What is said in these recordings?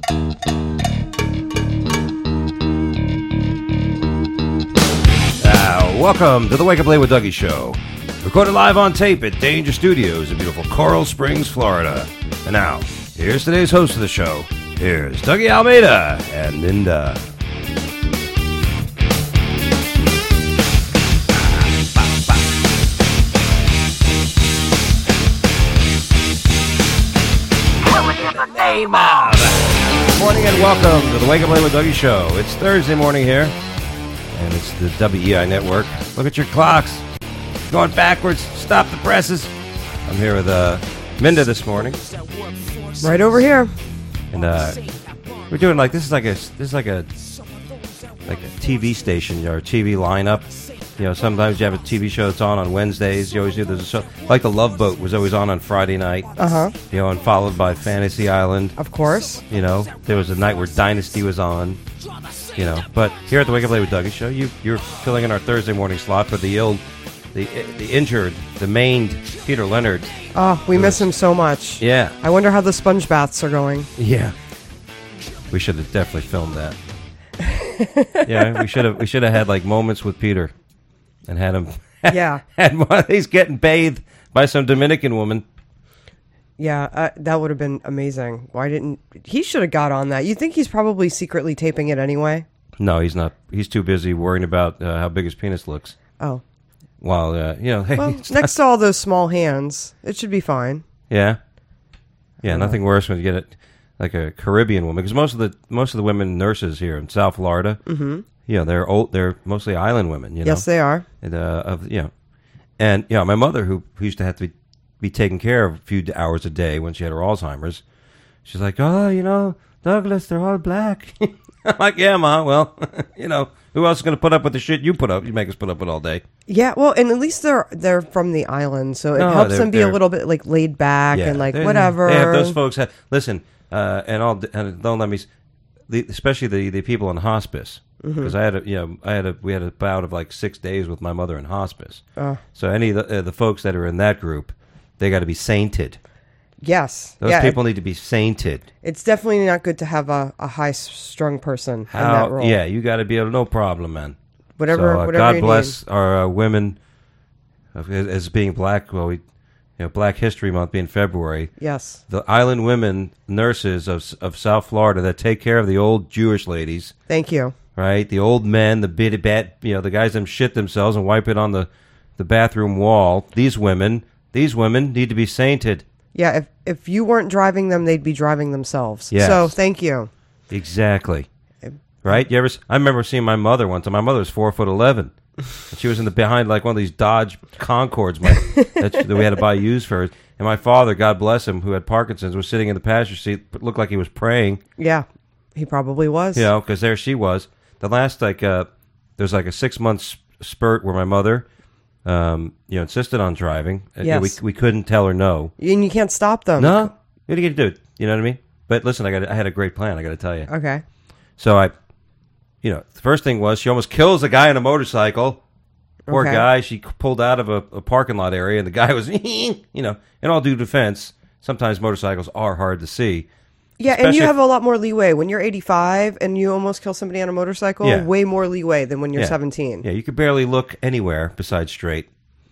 Welcome to the Wake Up Late with Dougie show. Recorded live on tape at Danger Studios in beautiful Coral Springs, Florida. And now, here's today's host of the show. Here's Dougie Almeida and Minda. Good morning and welcome to the Wake Up Late with Dougie show. It's Thursday morning here. And it's the WEI Network. Look at your clocks. Going backwards. Stop the presses. I'm here with Minda this morning. Right over here. And we're doing like this is like a TV station or TV lineup. You know, sometimes you have a TV show that's on Wednesdays. You always do. There's a show like The Love Boat was always on Friday night. You know, and followed by Fantasy Island. Of course. You know, there was a night where Dynasty was on. You know, but here at the Wake Up Late with Dougie show, you're filling in our Thursday morning slot for the injured, the maimed Peter Leonard. Oh, we miss him so much. Yeah. I wonder how the sponge baths are going. Yeah. We should have definitely filmed that. Yeah, we should have had like moments with Peter, and had him. Yeah. He's getting bathed by some Dominican woman. Yeah, that would have been amazing. Why didn't he? Should have got on that. You think he's probably secretly taping it anyway? No, he's not. He's too busy worrying about how big his penis looks. Oh, while hey, well, next to all those small hands, it should be fine. Yeah, nothing worse when you get it like a Caribbean woman, because most of the women nurses here in South Florida, they're old. They're mostly island women. You know? Yes, they are. And and my mother who used to have to be taken care of a few hours a day when she had her Alzheimer's. She's like, oh, Douglas, they're all black. I'm like, yeah, Ma, well, who else is going to put up with the shit you make us put up with all day? Yeah, well, and at least they're from the island, so it helps them be a little bit like laid back and like whatever. Yeah, those folks listen, and don't let me, especially the people in hospice, because we had a bout of like 6 days with my mother in hospice. So any of the folks that are in that group, they got to be sainted. Yes. Those people need to be sainted. It's definitely not good to have a high-strung person in that role. Yeah, you got to be able to, no problem, man. Whatever God bless our women as being black. Well, Black History Month being February. Yes. The island women nurses of South Florida that take care of the old Jewish ladies. Thank you. Right? The old men, the bitty bat, the guys that shit themselves and wipe it on the bathroom wall. These women need to be sainted. Yeah, if you weren't driving them, they'd be driving themselves. Yes. So, thank you. Exactly. Right? I remember seeing my mother one time. My mother was 4'11", and she was behind like one of these Dodge Concords that we had to buy used for her. And my father, God bless him, who had Parkinson's, was sitting in the passenger seat, but looked like he was praying. Yeah, he probably was. Because there she was. The last there's like a 6-month spurt where my mother insisted on driving. Yes. We couldn't tell her no. And you can't stop them. No. What are you going to do? You know what I mean? But listen, I had a great plan, I got to tell you. Okay. So the first thing was she almost kills a guy on a motorcycle. Poor guy. She pulled out of a parking lot area, and the guy was, in all due defense, sometimes motorcycles are hard to see. Yeah, and you have a lot more leeway. When you're 85 and you almost kill somebody on a motorcycle, way more leeway than when you're 17. Yeah, you could barely look anywhere besides straight.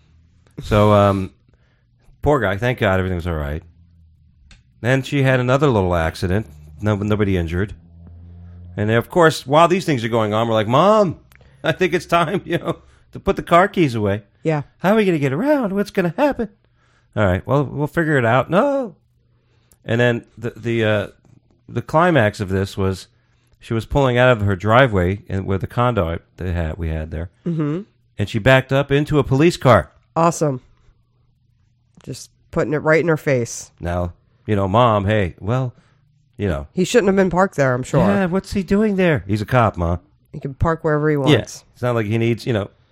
So, poor guy. Thank God everything was all right. Then she had another little accident. Nobody injured. And of course, while these things are going on, we're like, Mom, I think it's time, to put the car keys away. Yeah. How are we going to get around? What's going to happen? All right, well, we'll figure it out. No. And then the climax of this was she was pulling out of her driveway where the condo we had there, and she backed up into a police car. Awesome. Just putting it right in her face. Now, Mom, hey, well, he shouldn't have been parked there, I'm sure. Yeah, what's he doing there? He's a cop, Ma. He can park wherever he wants. Yeah, it's not like he needs,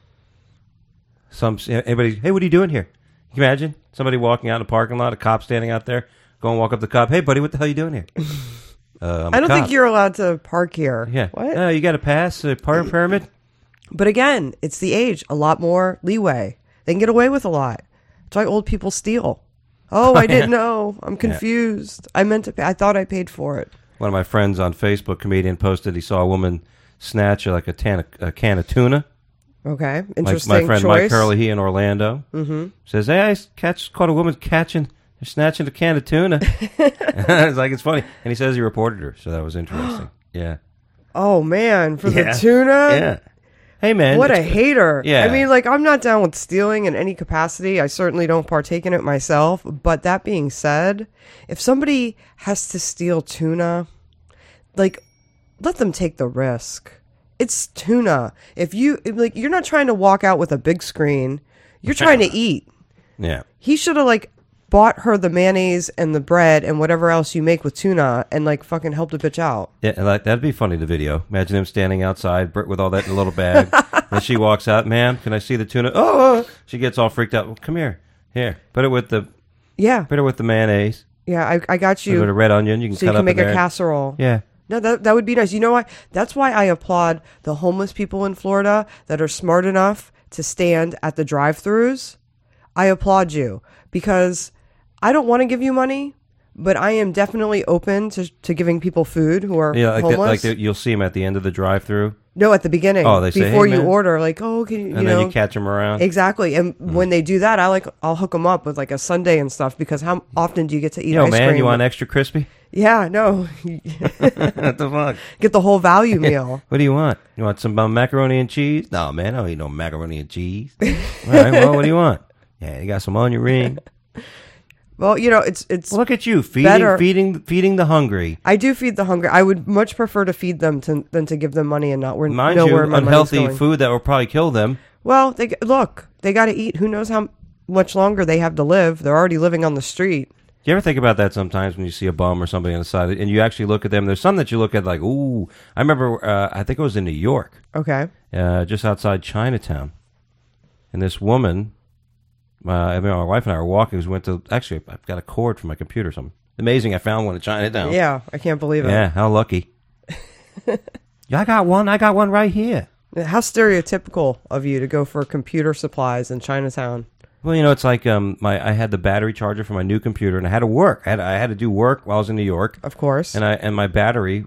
anybody, hey, what are you doing here? Can you imagine somebody walking out in a parking lot, a cop standing out there, go and walk up to the cop, hey, buddy, what the hell are you doing here? I don't think you're allowed to park here. Yeah. What? You got to pass a parking permit? But again, it's the age. A lot more leeway. They can get away with a lot. That's why old people steal. Oh, I didn't know. I'm confused. I meant to pay. I thought I paid for it. One of my friends on Facebook, comedian, posted he saw a woman snatch like a can of tuna. Okay, My interesting friend choice. Mike Hurley, he in Orlando, says, "Hey, I caught a woman snatching a can of tuna." It's like, it's funny, and he says he reported her, so that was interesting. Yeah. Oh man, for Yeah. the tuna. Yeah. Hey man, What a hater. Yeah. I mean, like, I'm not down with stealing in any capacity. I certainly don't partake in it myself. But that being said, if somebody has to steal tuna, like, let them take the risk. It's tuna. If you, like, you're not trying to walk out with a big screen. You're trying to eat. Yeah. He should have, like, bought her the mayonnaise and the bread and whatever else you make with tuna and, like, fucking helped the bitch out. Yeah, like, that'd be funny, the video. Imagine him standing outside with all that in a little bag. And she walks out, "Ma'am, can I see the tuna?" Oh, she gets all freaked out. "Well, come here. Here. Put it with the Yeah. mayonnaise. Yeah, I got With you. a red onion. You can So cut you can up make in a there. casserole. Yeah. No, that would be nice. You know what? That's why I applaud the homeless people in Florida that are smart enough to stand at the drive-thrus. I applaud you because I don't want to give you money, but I am definitely open to giving people food who are Yeah, homeless. you'll see him at the end of the drive-through. No, at the beginning. Oh, they say, before "Hey, you man." order, like, oh, can you, And then you catch him around. Exactly. And when they do that, I'll hook them up with like a sundae and stuff because how often do you get to eat Yo, ice man, cream? you want extra crispy? Yeah, no. What the fuck? Get the whole value meal. What do you want? You want some macaroni and cheese? No, man, I don't eat no macaroni and cheese. All right, well, what do you want? Yeah, you got some onion ring. Well, you know, it's Well, look at you Better. feeding the hungry. I do feed the hungry. I would much prefer to feed them than to give them money and not where Mind know you, where my money's unhealthy going. food that will probably kill them. Well, they got to eat. Who knows how much longer they have to live? They're already living on the street. You ever think about that sometimes when you see a bum or somebody on the side, and you actually look at them? There's some that you look at like, ooh. I remember, I think it was in New York, Okay. just outside Chinatown, and this woman, my wife and I were walking. We went to, actually, I've got a cord for my computer. Something amazing. I found one in Chinatown. Yeah, I can't believe it. Yeah, how lucky. Yeah, I got one right here. How stereotypical of you to go for computer supplies in Chinatown. Well, you know, it's like I had the battery charger for my new computer, and I had to work. I had to do work while I was in New York, Of course. and my battery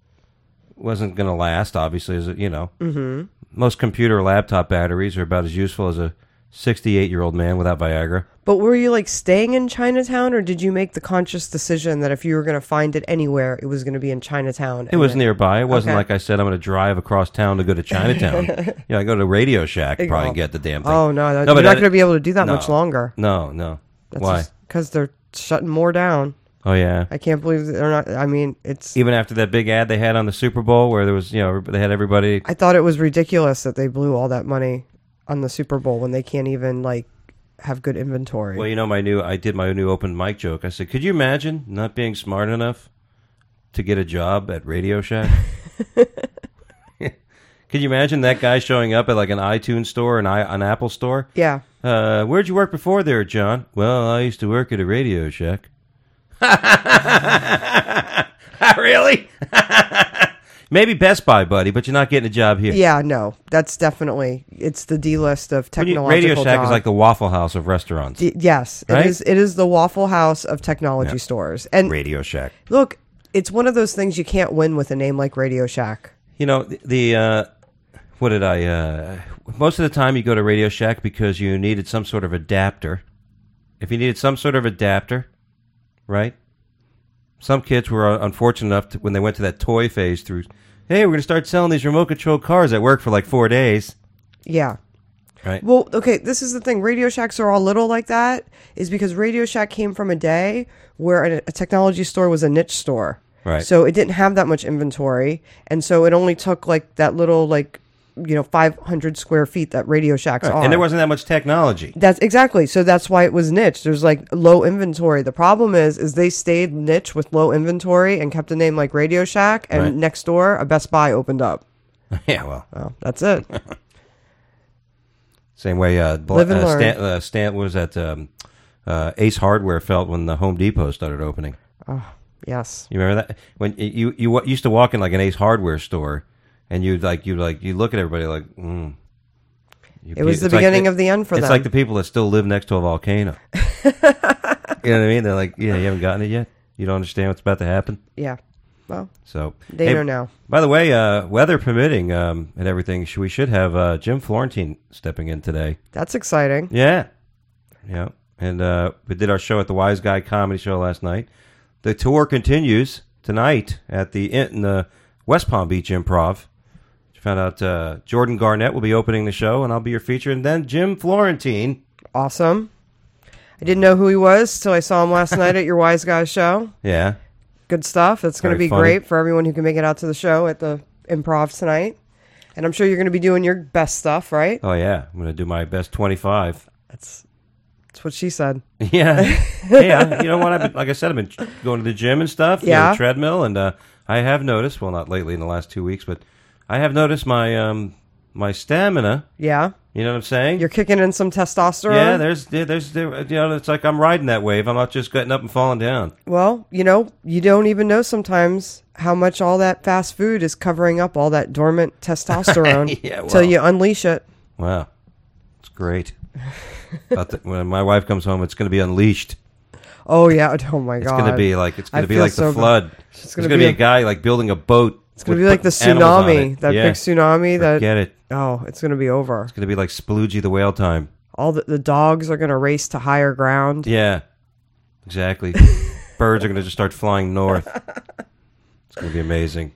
wasn't going to last. Obviously, as you know, most computer laptop batteries are about as useful as a 68-year-old man without Viagra. But were you like staying in Chinatown, or did you make the conscious decision that if you were going to find it anywhere, it was going to be in Chinatown? It was nearby. It wasn't Okay. like I said I'm going to drive across town to go to Chinatown. I go to Radio Shack to probably get the damn thing. Oh no, No, you're but not going to be able to do that no. much longer. No. Why? Because they're shutting more down. Oh yeah. I can't believe they're not. I mean, it's. Even after that big ad they had on the Super Bowl, where there was, they had everybody. I thought it was ridiculous that they blew all that money on the Super Bowl when they can't even like have good inventory. Well, I did my new open mic joke. I said, could you imagine not being smart enough to get a job at Radio Shack? Could you imagine that guy showing up at like an iTunes store, an Apple store? Yeah. Where'd you work before there, John? Well, I used to work at a Radio Shack. Really? Maybe Best Buy, buddy, but you're not getting a job here. Yeah, no, that's definitely it's the D list of technological Radio Shack jobs. is like the Waffle House of restaurants. Yes, Right? it is the Waffle House of technology stores. And Radio Shack. look, it's one of those things you can't win with a name like Radio Shack. You know, what did I, most of the time you go to Radio Shack because you needed some sort of adapter. If you needed some sort of adapter, right? Some kids were unfortunate enough when they went to that toy phase through, hey, we're going to start selling these remote control cars that work for like 4 days. Yeah. Right. Well, okay, this is the thing. Radio Shacks are all little like that is because Radio Shack came from a day where a technology store was a niche store. Right. So it didn't have that much inventory. And so it only took like that little 500 square feet that Radio Shacks are. And there wasn't that much technology. That's exactly. So that's why it was niche. There's like low inventory. The problem is they stayed niche with low inventory and kept a name like Radio Shack. And Right. next door, a Best Buy opened up. Yeah, well. Well, that's it. Same way Live and learn. Stan was at Ace Hardware felt when the Home Depot started opening. Yes. You remember that? When you used to walk in like an Ace Hardware store, and you look at everybody like, It was the beginning of the end for them. It's like the people that still live next to a volcano. You know what I mean? They're like, yeah, you haven't gotten it yet? You don't understand what's about to happen? Yeah. Well, So they know now. By the way, weather permitting and everything, we should have Jim Florentine stepping in today. That's exciting. Yeah. Yeah. And we did our show at the Wise Guy Comedy Show last night. The tour continues tonight at in the West Palm Beach Improv. Found out Jordan Garnett will be opening the show, and I'll be your feature. And then Jim Florentine. Awesome. I didn't know who he was till I saw him last night at your Wise Guy show. Yeah. Good stuff. It's going to be funny. great for everyone who can make it out to the show at the Improv tonight. And I'm sure you're going to be doing your best stuff, right? Oh, yeah. I'm going to do my best 25. That's what she said. Yeah. Hey, you know what? Like I said, I've been going to the gym and stuff. Yeah. The treadmill. And I have noticed, well, not lately in the last 2 weeks, but I have noticed my my stamina. Yeah. You know what I'm saying? You're kicking in some testosterone? Yeah, there's, it's like I'm riding that wave. I'm not just getting up and falling down. Well, you don't even know sometimes how much all that fast food is covering up all that dormant testosterone Yeah, well. till you unleash it. Wow. It's great. When my wife comes home, it's going to be unleashed. Oh, yeah. Oh, my God. It's going to be like, I the feel so flood. It's going to be a guy like building a boat. It's going to be like the tsunami, that big tsunami. Get it. Oh, it's going to be over. It's going to be like Spaloogie the Whale Time. All the dogs are going to race to higher ground. Yeah, exactly. Birds are going to just start flying north. It's going to be amazing.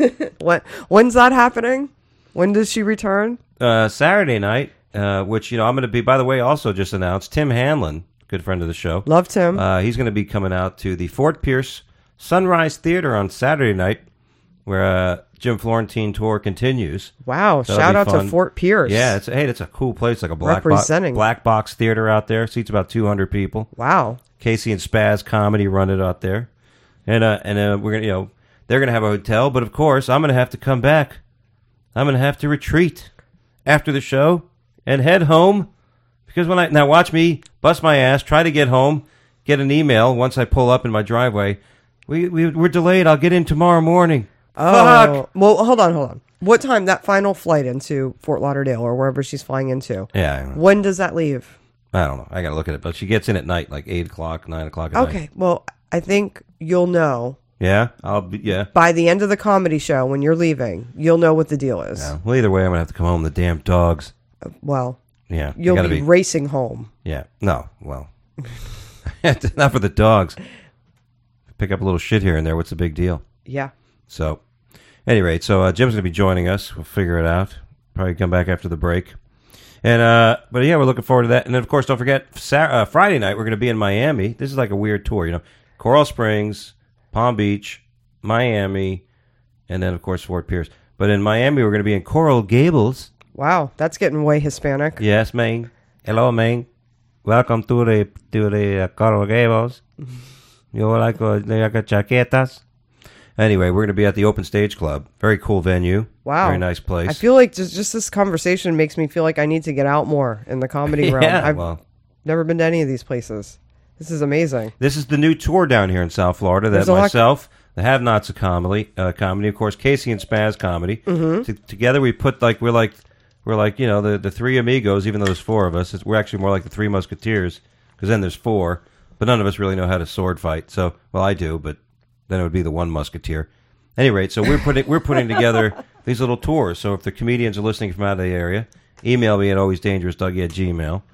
When's that happening? When does she return? Saturday night, which, I'm going to be, by the way, also just announced, Tim Hanlon, good friend of the show. Love Tim. He's going to be coming out to the Fort Pierce Sunrise Theater on Saturday night, where Jim Florentine tour continues. Wow! That'll shout out fun. to Fort Pierce. Yeah, it's a cool place, like a black box theater out there. Seats about 200 people. Wow. Casey and Spaz Comedy run it out there, and we're gonna they're gonna have a hotel, but of course I'm gonna have to come back. I'm gonna have to retreat after the show and head home, because now watch me bust my ass, try to get home, get an email once I pull up in my driveway. We're delayed. I'll get in tomorrow morning. Oh, Fuck. Well, hold on. What time that final flight into Fort Lauderdale or wherever she's flying into? Yeah. I don't know. When does that leave? I don't know. I got to look at it. But she gets in at night, like 8 o'clock, 9 o'clock at night. Okay. Well, I think you'll know. Yeah? I'll be, yeah. By the end of the comedy show, when you're leaving, you'll know what the deal is. Yeah. Well, either way, I'm going to have to come home. The damn dogs. Well, yeah. You'll be racing home. Yeah. No. Well, not for the dogs. Pick up a little shit here and there. What's the big deal? Yeah. So, at any rate, Jim's going to be joining us. We'll figure it out. Probably come back after the break. And but yeah, we're looking forward to that. And then, of course, don't forget, Friday night, we're going to be in Miami. This is like a weird tour, Coral Springs, Palm Beach, Miami, and then, of course, Fort Pierce. But in Miami, we're going to be in Coral Gables. Wow, that's getting way Hispanic. Yes, man. Hello, man. Welcome to the Coral Gables. You like chaquetas? Anyway, we're going to be at the Open Stage Club. Very cool venue. Wow. Very nice place. I feel like just this conversation makes me feel like I need to get out more in the comedy realm. I've never been to any of these places. This is amazing. This is the new tour down here in South Florida that myself, the Have-Nots of comedy, of course, Casey and Spaz Comedy. Mm-hmm. Together we put we're like the three amigos, even though there's four of us. We're actually more like the Three Musketeers, because then there's four, but none of us really know how to sword fight. So, well, I do, but then it would be the one musketeer. At any rate, so we're putting together these little tours. So if the comedians are listening from out of the area, email me at alwaysdangerousdougie@gmail.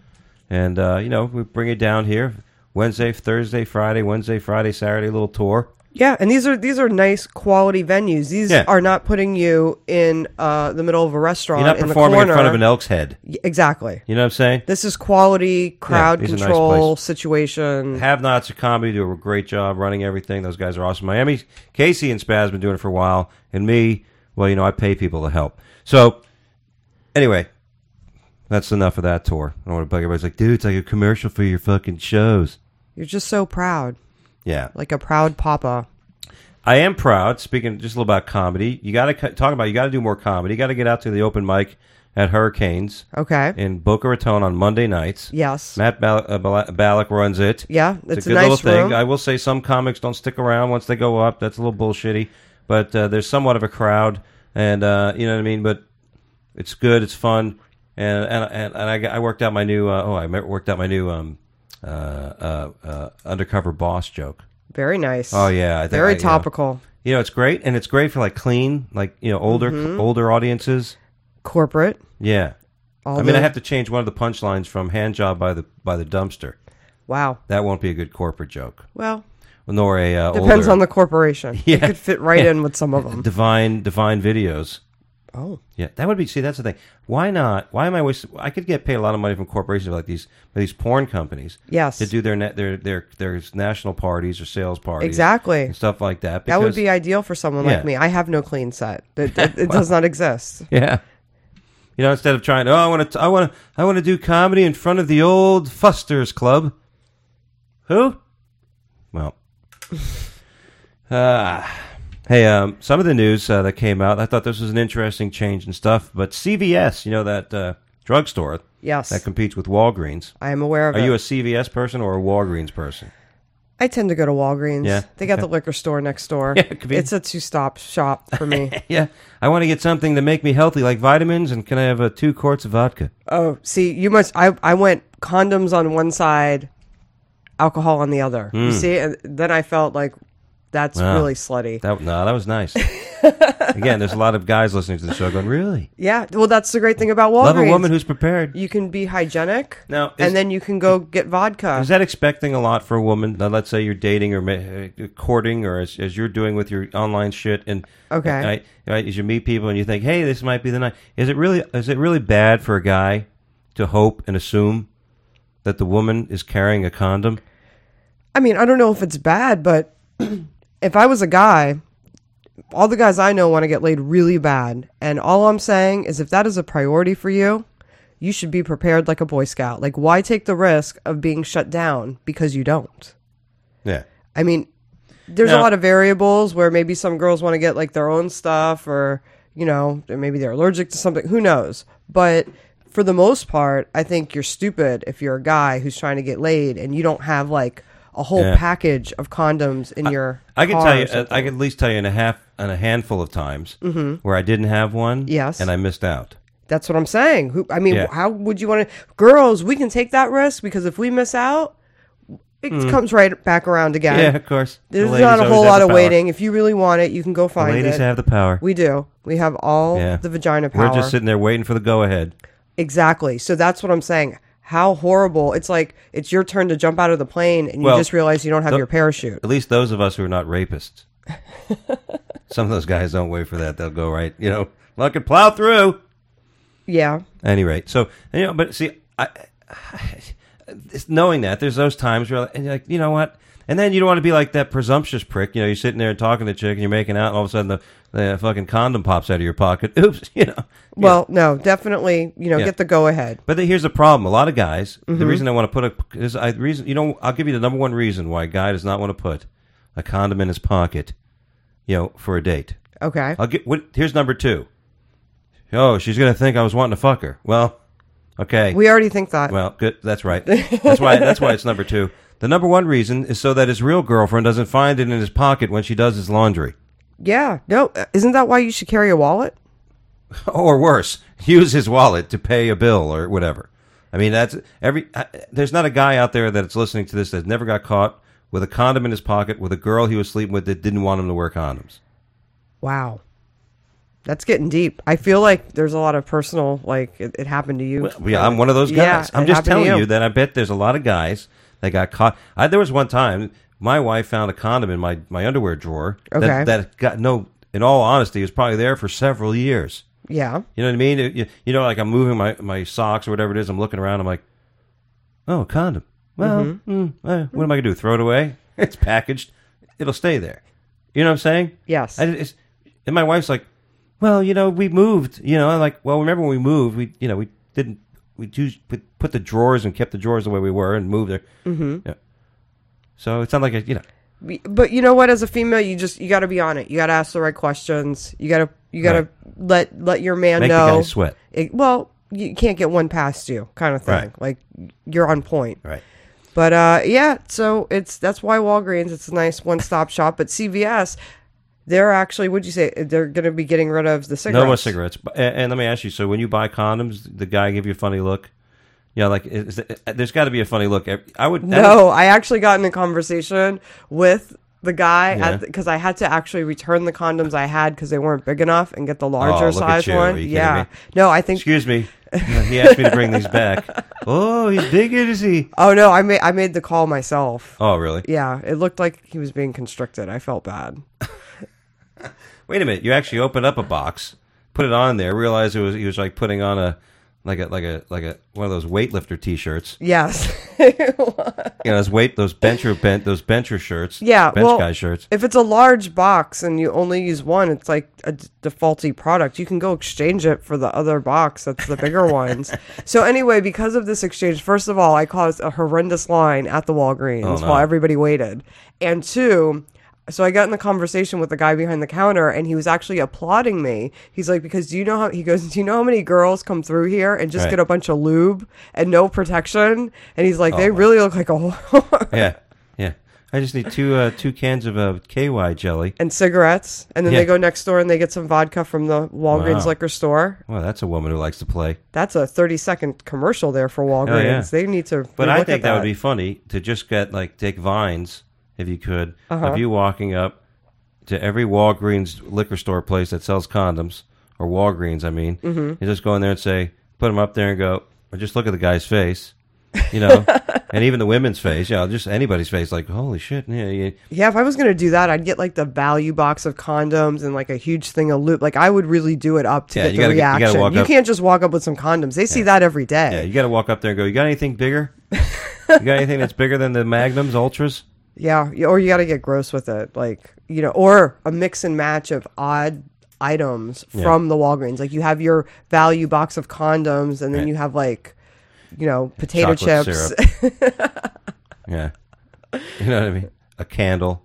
And, we bring it down here Wednesday, Thursday, Friday, Wednesday, Friday, Saturday, little tour. Yeah, and these are nice quality venues. These are not putting you in the middle of a restaurant. You're not performing in front of an elk's head. Exactly. You know what I'm saying? This is quality crowd control nice situation. Have-Nots of comedy do a great job running everything. Those guys are awesome. Miami, Casey and Spaz have been doing it for a while, and me, well, I pay people to help. So, anyway, that's enough of that tour. I don't want to bug everybody's like, dude, it's like a commercial for your fucking shows. You're just so proud. Yeah. Like a proud papa. I am proud. Speaking just a little about comedy, you got to do more comedy. You got to get out to the open mic at Hurricanes. Okay. In Boca Raton on Monday nights. Yes. Matt Ballack runs it. Yeah, it's a good nice little thing. room. I will say some comics don't stick around once they go up. That's a little bullshitty. But there's somewhat of a crowd, and you know what I mean. But it's good. It's fun, and I worked out my new. I worked out my new undercover boss joke. Very nice. Oh yeah, Very topical. You know, it's great, and it's great for like clean, like older audiences. Corporate. Yeah. I have to change one of the punchlines from hand job by the dumpster. Wow. That won't be a good corporate joke. Well, nor a depends on the corporation. Yeah. It could fit right in with some of them. Divine videos. Oh. Yeah, that would be. See, that's the thing. Why not? Why am I wasting? I could get paid a lot of money from corporations like these porn companies. Yes. To do their national parties or sales parties. Exactly. And stuff like that. That would be ideal for someone like me. I have no clean set. It does not exist. Yeah. You know, instead of trying to, I want to do comedy in front of the old Fusters Club. Who? Well, hey, some of the news that came out, I thought this was an interesting change and stuff. But CVS, you know that drugstore, yes, that competes with Walgreens. I am aware of it. Are you a CVS person or a Walgreens person? I tend to go to Walgreens. Yeah, they got the liquor store next door. Yeah, it's a two-stop shop for me. Yeah, I want to get something to make me healthy, like vitamins, and can I have 2 quarts of vodka? Oh, see, you must. I went condoms on one side, alcohol on the other. You see, and then I felt like that's really slutty. That was nice. Again, there's a lot of guys listening to the show going, really? Yeah, well, that's the great thing about Walgreens. Love a woman who's prepared. You can be hygienic, now, and then you can go get vodka. Is that expecting a lot for a woman? Now, let's say you're dating or courting, or as you're doing with your online shit, and okay, as you meet people and you think, hey, this might be the night. Is it really bad for a guy to hope and assume that the woman is carrying a condom? I mean, I don't know if it's bad, but if I was a guy, all the guys I know want to get laid really bad. And all I'm saying is if that is a priority for you, you should be prepared like a Boy Scout. Like, why take the risk of being shut down because you don't? Yeah. I mean, there's a lot of variables where maybe some girls want to get like their own stuff, or, you know, maybe they're allergic to something. Who knows? But for the most part, I think you're stupid if you're a guy who's trying to get laid and you don't have like a whole package of condoms in your I can car tell you, or something. I can at least tell you in a handful of times where I didn't have one, Yes. and I missed out. That's what I'm saying. How would you want to... Girls, we can take that risk because if we miss out, it comes right back around again. Yeah, of course. There's not a whole lot of waiting. If you really want it, you can go find it. Ladies have the power. We do. We have all the vagina power. We're just sitting there waiting for the go-ahead. Exactly. So that's what I'm saying. How horrible. It's like it's your turn to jump out of the plane and you just realize you don't have your parachute. At least those of us who are not rapists. Some of those guys don't wait for that. They'll go right, I could plow through. Yeah. At any rate. So, but see, knowing that, there's those times where you're like, you know what? And then you don't want to be like that presumptuous prick. You're sitting there talking to a chick and you're making out, and all of a sudden the fucking condom pops out of your pocket. Oops, Well, no, definitely, get the go ahead. But here's the problem. A lot of guys, the reason I want to put I'll give you the number one reason why a guy does not want to put a condom in his pocket, for a date. Okay. Here's number 2. Oh, she's going to think I was wanting to fuck her. Well, okay. We already think that. Well, good. That's right. That's why it's number 2. The number 1 reason is so that his real girlfriend doesn't find it in his pocket when she does his laundry. Yeah. No, isn't that why you should carry a wallet? Or worse, use his wallet to pay a bill or whatever. I mean, there's not a guy out there that's listening to this that never got caught with a condom in his pocket with a girl he was sleeping with that didn't want him to wear condoms. Wow. That's getting deep. I feel like there's a lot of personal, like, it happened to you. Well, yeah, I'm one of those guys. I'm just telling you that I bet there's a lot of guys that got caught. There was one time, my wife found a condom in my underwear drawer that got in all honesty, it was probably there for several years. Yeah. You know what I mean? Like I'm moving my socks or whatever it is, I'm looking around, I'm like, oh, a condom. Well, what am I going to do? Throw it away? It's packaged. It'll stay there. You know what I'm saying? Yes. And my wife's like, well, we moved. I'm like, well, remember when we moved, we put the drawers and kept the drawers the way we were and moved there. Mm-hmm. Yeah. So it's not like But you know what? As a female, you got to be on it. You got to ask the right questions. You got to let your man Make know. the guy sweat. You can't get one past you, kind of thing. Right. Like you're on point. Right. But so that's why Walgreens, it's a nice one-stop shop. But CVS, they're actually, would you say they're going to be getting rid of the cigarettes? No more cigarettes. And let me ask you, so when you buy condoms, the guy give you a funny look? You know, like there's got to be a funny look. I would No, I actually got in a conversation with the guy Yeah. because I had to actually return the condoms I had because they weren't big enough and get the larger look at size you. Are one. you kidding Yeah. me? No, I think. Excuse me. He asked me to bring these back. Oh, he's big, is he? Oh no, I made the call myself. Oh, really? Yeah, it looked like he was being constricted. I felt bad. Wait a minute. You actually opened up a box, put it on there, realized he was like putting on a one of those weightlifter T-shirts. Yes. You know, those bencher shirts. Yeah, bench well, guy shirts. If it's a large box and you only use one, it's like a defaulty product. You can go exchange it for the other box that's the bigger ones. So anyway, because of this exchange, first of all, I caused a horrendous line at the Walgreens while everybody waited. And two, so I got in the conversation with the guy behind the counter, and he was actually applauding me. He's like, because do you know how many girls come through here and just Right. get a bunch of lube and no protection? And he's like, they really look like a whore. Yeah. I just need two cans of KY jelly. And cigarettes, and then Yeah. they go next door and they get some vodka from the Walgreens Wow. liquor store. Well, that's a woman who likes to play. That's a 30-second commercial there for Walgreens. yeah. They need to. But relook I at think that would be funny to just take Vines, if you could, of you walking up to every Walgreens liquor store place that sells condoms, or Walgreens, I mean. Mm-hmm. You just go in there and say, put them up there and go, or just look at the guy's face, you know, and even the women's face, just anybody's face, like, holy shit. Yeah. Yeah, if I was gonna do that, I'd get like the value box of condoms and like a huge thing of lube. Like I would really do it up to Yeah, get you the gotta reaction. walk You up- can't just walk up with some condoms. They see that every day. Yeah, you got to walk up there and go, you got anything bigger? You got anything that's bigger than the Magnums, Ultras? Yeah, or you got to get gross with it, like or a mix and match of odd items from the Walgreens. Like you have your value box of condoms, and then you have like, potato Chocolate chips. syrup. Yeah. You know what I mean? A candle.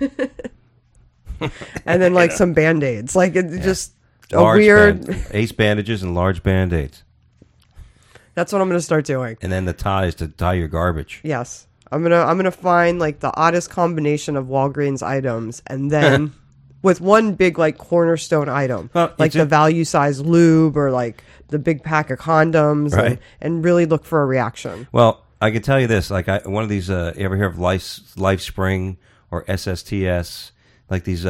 And then like some Band-Aids. Like it just a Large weird. ace bandages and large Band-Aids. That's what I'm going to start doing. And then the ties to tie your garbage. Yes. I'm gonna find like the oddest combination of Walgreens items, and then with one big like cornerstone item, Well, like the value size lube or like the big pack of condoms, Right. and really look for a reaction. Well, I can tell you this. Like one of these, you ever hear of LifeSpring or SSTS? Like these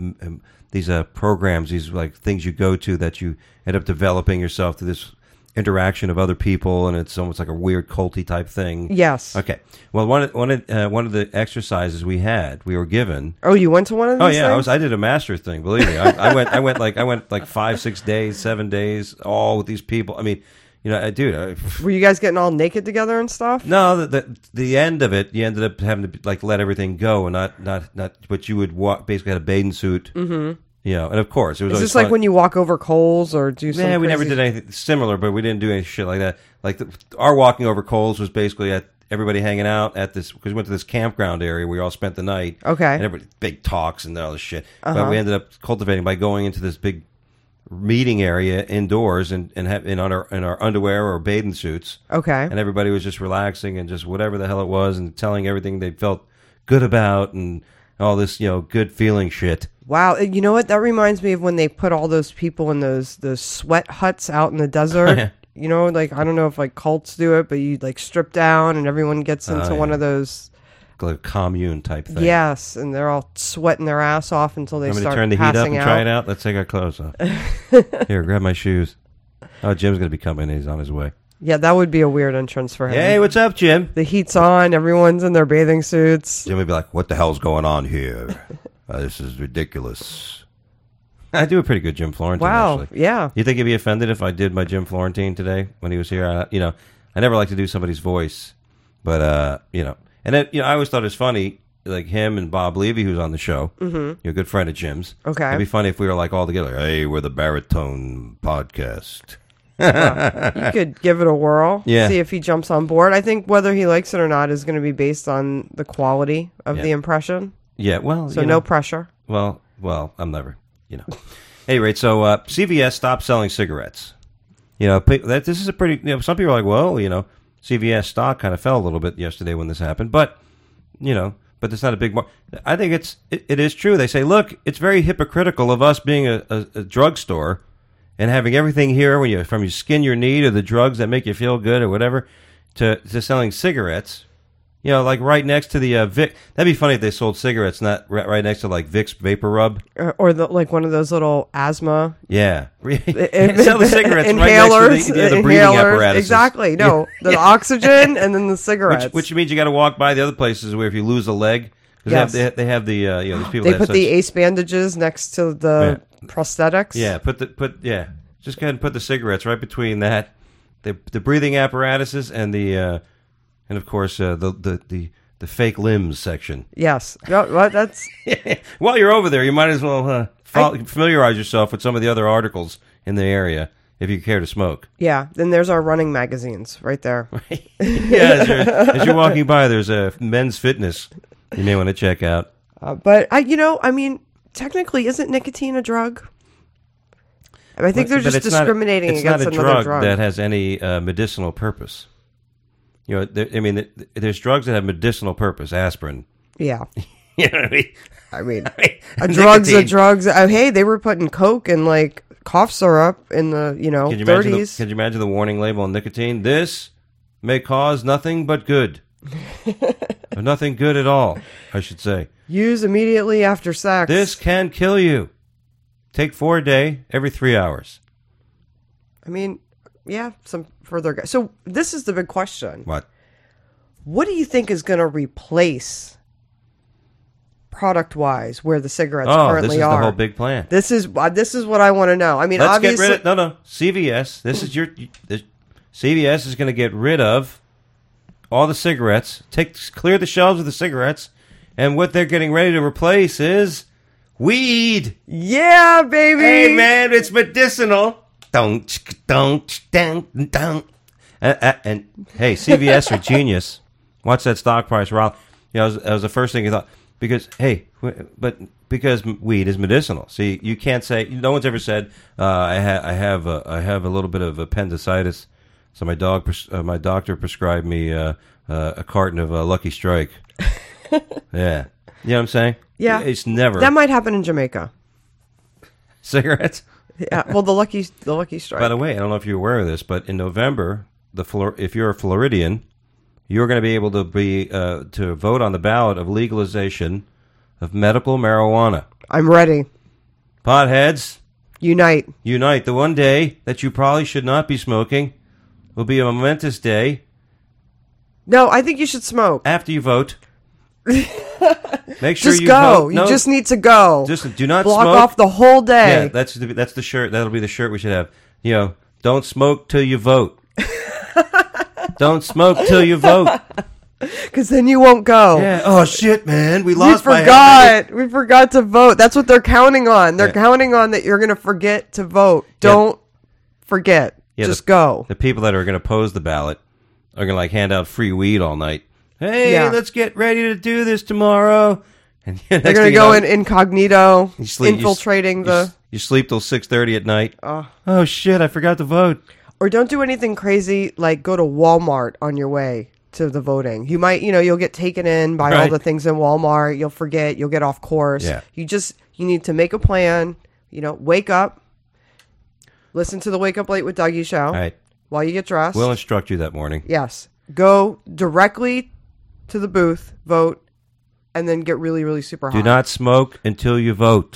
programs, these like things you go to that you end up developing yourself through this interaction of other people, and it's almost like a weird culty type thing. Yes. Okay. Well, one of the exercises we were given. Oh, you went to one of these? Oh yeah, things? I did a master thing. Believe me, I went like 5-6 days, 7 days, all with these people. I mean, dude. Were you guys getting all naked together and stuff? No, the end of it, you ended up having to like let everything go, and not. But you would basically had a bathing suit. Mm-hmm. And of course it was. Is always this like fun. when you walk over coals or do some? Man, we never crazy- did anything similar, but we didn't do any shit like that. Like our walking over coals was basically at everybody hanging out at this, because we went to this campground area where we all spent the night. Okay. And everybody big talks and all this shit. But we ended up cultivating by going into this big meeting area indoors and in our underwear or bathing suits. Okay. And everybody was just relaxing and just whatever the hell it was and telling everything they felt good about and all this, good feeling shit. Wow, you know what? That reminds me of when they put all those people in those sweat huts out in the desert. Like I don't know if like cults do it, but you like strip down and everyone gets into one of those. Like a commune type thing. Yes, and they're all sweating their ass off until they Want me to start turn the heat up passing and out. try it out? Let's take our clothes off. Here, grab my shoes. Oh, Jim's going to be coming. He's on his way. Yeah, that would be a weird entrance for him. Hey, what's up, Jim? The heat's on. Everyone's in their bathing suits. Jim would be like, what the hell's going on here? This is ridiculous. I do a pretty good Jim Florentine, Wow. actually. Yeah. You think he'd be offended if I did my Jim Florentine today when he was here? I never like to do somebody's voice, but, And then, I always thought it was funny, like him and Bob Levy, who's on the show. Mm-hmm. You're a good friend of Jim's. Okay. It'd be funny if we were like all together. Hey, we're the Baritone Podcast. You could give it a whirl. Yeah. See if he jumps on board. I think whether he likes it or not is going to be based on the quality of the impression. Yeah, well, So no pressure. Well, I'm never, Anyway, so CVS stopped selling cigarettes. This is a pretty. Some people are like, well, CVS stock kind of fell a little bit yesterday when this happened, but it's not a big. I think it is true. They say, look, it's very hypocritical of us being a drugstore and having everything here from you skin your knee to the drugs that make you feel good or whatever. to selling cigarettes. You know, like right next to the Vic. That'd be funny if they sold cigarettes, not right next to like Vicks Vapor Rub. Or like one of those little asthma. Yeah. Sell the cigarettes inhalers, right next to the breathing apparatus. Exactly. No, the oxygen and then the cigarettes. Which means you got to walk by the other places where if you lose a leg, Yes. they have the these people. They that have put the ace bandages next to the prosthetics. Yeah, just go ahead and put the cigarettes right between that, the breathing apparatuses and the and of course the fake limbs section. Yes. Well, that's While you're over there, you might as well familiarize yourself with some of the other articles in the area if you care to smoke. yeah. Then there's our running magazines right there. Yeah, as you're walking by, there's a Men's Fitness you may want to check out. But I mean, technically, isn't nicotine a drug? I think they're just discriminating against another drug that has any medicinal purpose. You know, there's drugs that have medicinal purpose. Aspirin. Yeah. You know what I mean, I mean? drugs are drugs. Hey, they were putting Coke and like cough syrup in the 30s. Can you imagine the warning label on nicotine? This may cause nothing but good. Or nothing good at all, I should say. Use immediately after sex. This can kill you. Take 4 a day, every 3 hours. I mean, yeah, some further. So this is the big question. What do you think is going to replace, product-wise, where the cigarettes currently this is are? the whole big plan. This is what I want to know. I mean, Let's obviously, get rid of CVS. CVS is going to get rid of all the cigarettes, clear the shelves of the cigarettes, and what they're getting ready to replace is weed. Yeah, baby. Hey, man, it's medicinal. And hey, CVS are genius. Watch that stock price roll. That was the first thing you thought. Because weed is medicinal. See, you can't say. No one's ever said I have a little bit of appendicitis. So my doctor prescribed me a carton of Lucky Strike. Yeah, you know what I'm saying? Yeah, it's never. That might happen in Jamaica. Cigarettes. Yeah, well, the Lucky Strike. By the way, I don't know if you're aware of this, but in November, if you're a Floridian, you're going to be able to to vote on the ballot of legalization of medical marijuana. I'm ready. Potheads, unite! The one day that you probably should not be smoking will be a momentous day. No, I think you should smoke after you vote. Make sure just go. Vote. No, you just need to go. Just do not block smoke off the whole day. Yeah, that's the shirt. That'll be the shirt we should have. Don't smoke till you vote. Don't smoke till you vote. Because then you won't go. Yeah. Oh shit, man, we lost. We forgot to vote. That's what they're counting on. They're counting on that you're going to forget to vote. Don't forget. Just go. The people that are going to pose the ballot are going to hand out free weed all night. Hey, let's get ready to do this tomorrow. And they're going to go in incognito, infiltrating You sleep till 6:30 at night. Oh shit! I forgot to vote. Or don't do anything crazy like go to Walmart on your way to the voting. You might, you'll get taken in by all the things in Walmart. You'll forget. You'll get off course. Yeah. You need to make a plan. Wake up. Listen to the Wake Up Late with Dougie show. All right. While you get dressed. We'll instruct you that morning. Yes. Go directly to the booth, vote, and then get really, really super high. Do not smoke until you vote.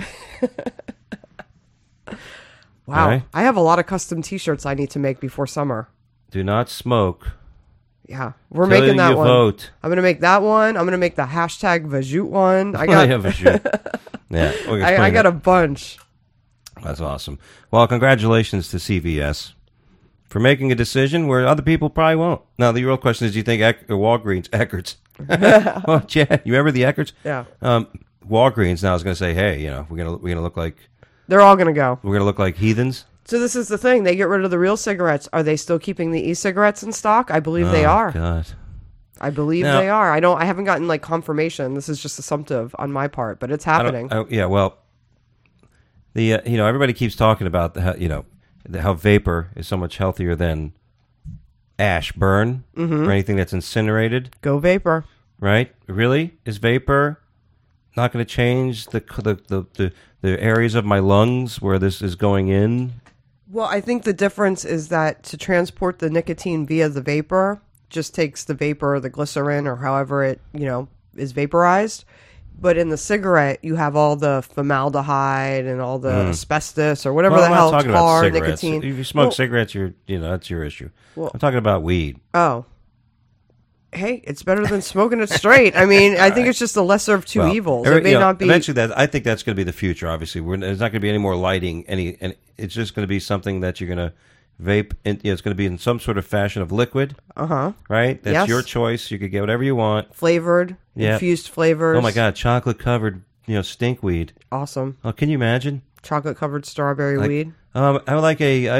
Wow. Right? I have a lot of custom T-shirts I need to make before summer. Do not smoke. Yeah. We're making that one. Vote. I'm going to make that one. I'm going to make the hashtag Vajut one. I got Vajut. Yeah. I got a bunch. That's awesome. Well, congratulations to CVS for making a decision where other people probably won't. Now, the real question is, do you think Walgreens, Eckerts? Well, yeah, you remember the Eckerts? Yeah. Walgreens now is going to say, hey, we're gonna look like they're all going to go. We're going to look like heathens. So this is the thing. They get rid of the real cigarettes. Are they still keeping the e-cigarettes in stock? I believe they are. God. I believe they are. I haven't gotten confirmation. This is just assumptive on my part, but it's happening. Well, the everybody keeps talking about how vapor is so much healthier than ash burn or anything that's incinerated. Go vapor. Right? Really? Is vapor not going to change the areas of my lungs where this is going in? Well, I think the difference is that to transport the nicotine via the vapor, just takes the vapor, the glycerin, or however it, is vaporized. But in the cigarette, you have all the formaldehyde and all the asbestos or whatever the hell, tar, nicotine. If you smoke cigarettes, that's your issue. Well, I'm talking about weed. Oh. Hey, it's better than smoking it straight. I mean, I think it's just the lesser of two evils. It may not be. Eventually, I think that's going to be the future. Obviously, there's not going to be any more lighting. And it's just going to be something that you're going to vape. It's going to be in some sort of fashion of liquid. Right. That's your choice. You could get whatever you want. Flavored, infused flavors. Oh my God, chocolate covered, stink weed. Awesome. Oh, can you imagine? Chocolate covered strawberry weed. I'd like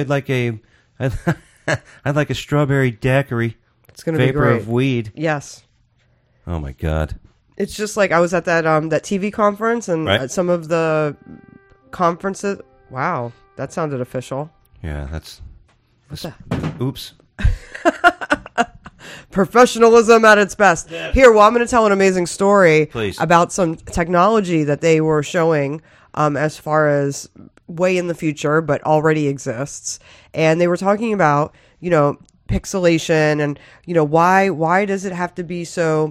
a strawberry daiquiri. It's going to be great. Vapor of weed. Yes. Oh my God. It's just like I was at that TV conference and at some of the conferences. Wow, that sounded official. Yeah, that's. What's that? Oops. Professionalism at its best. Yeah. Here, well, I'm going to tell an amazing story about some technology that they were showing as far as way in the future, but already exists. And they were talking about, pixelation and, why does it have to be so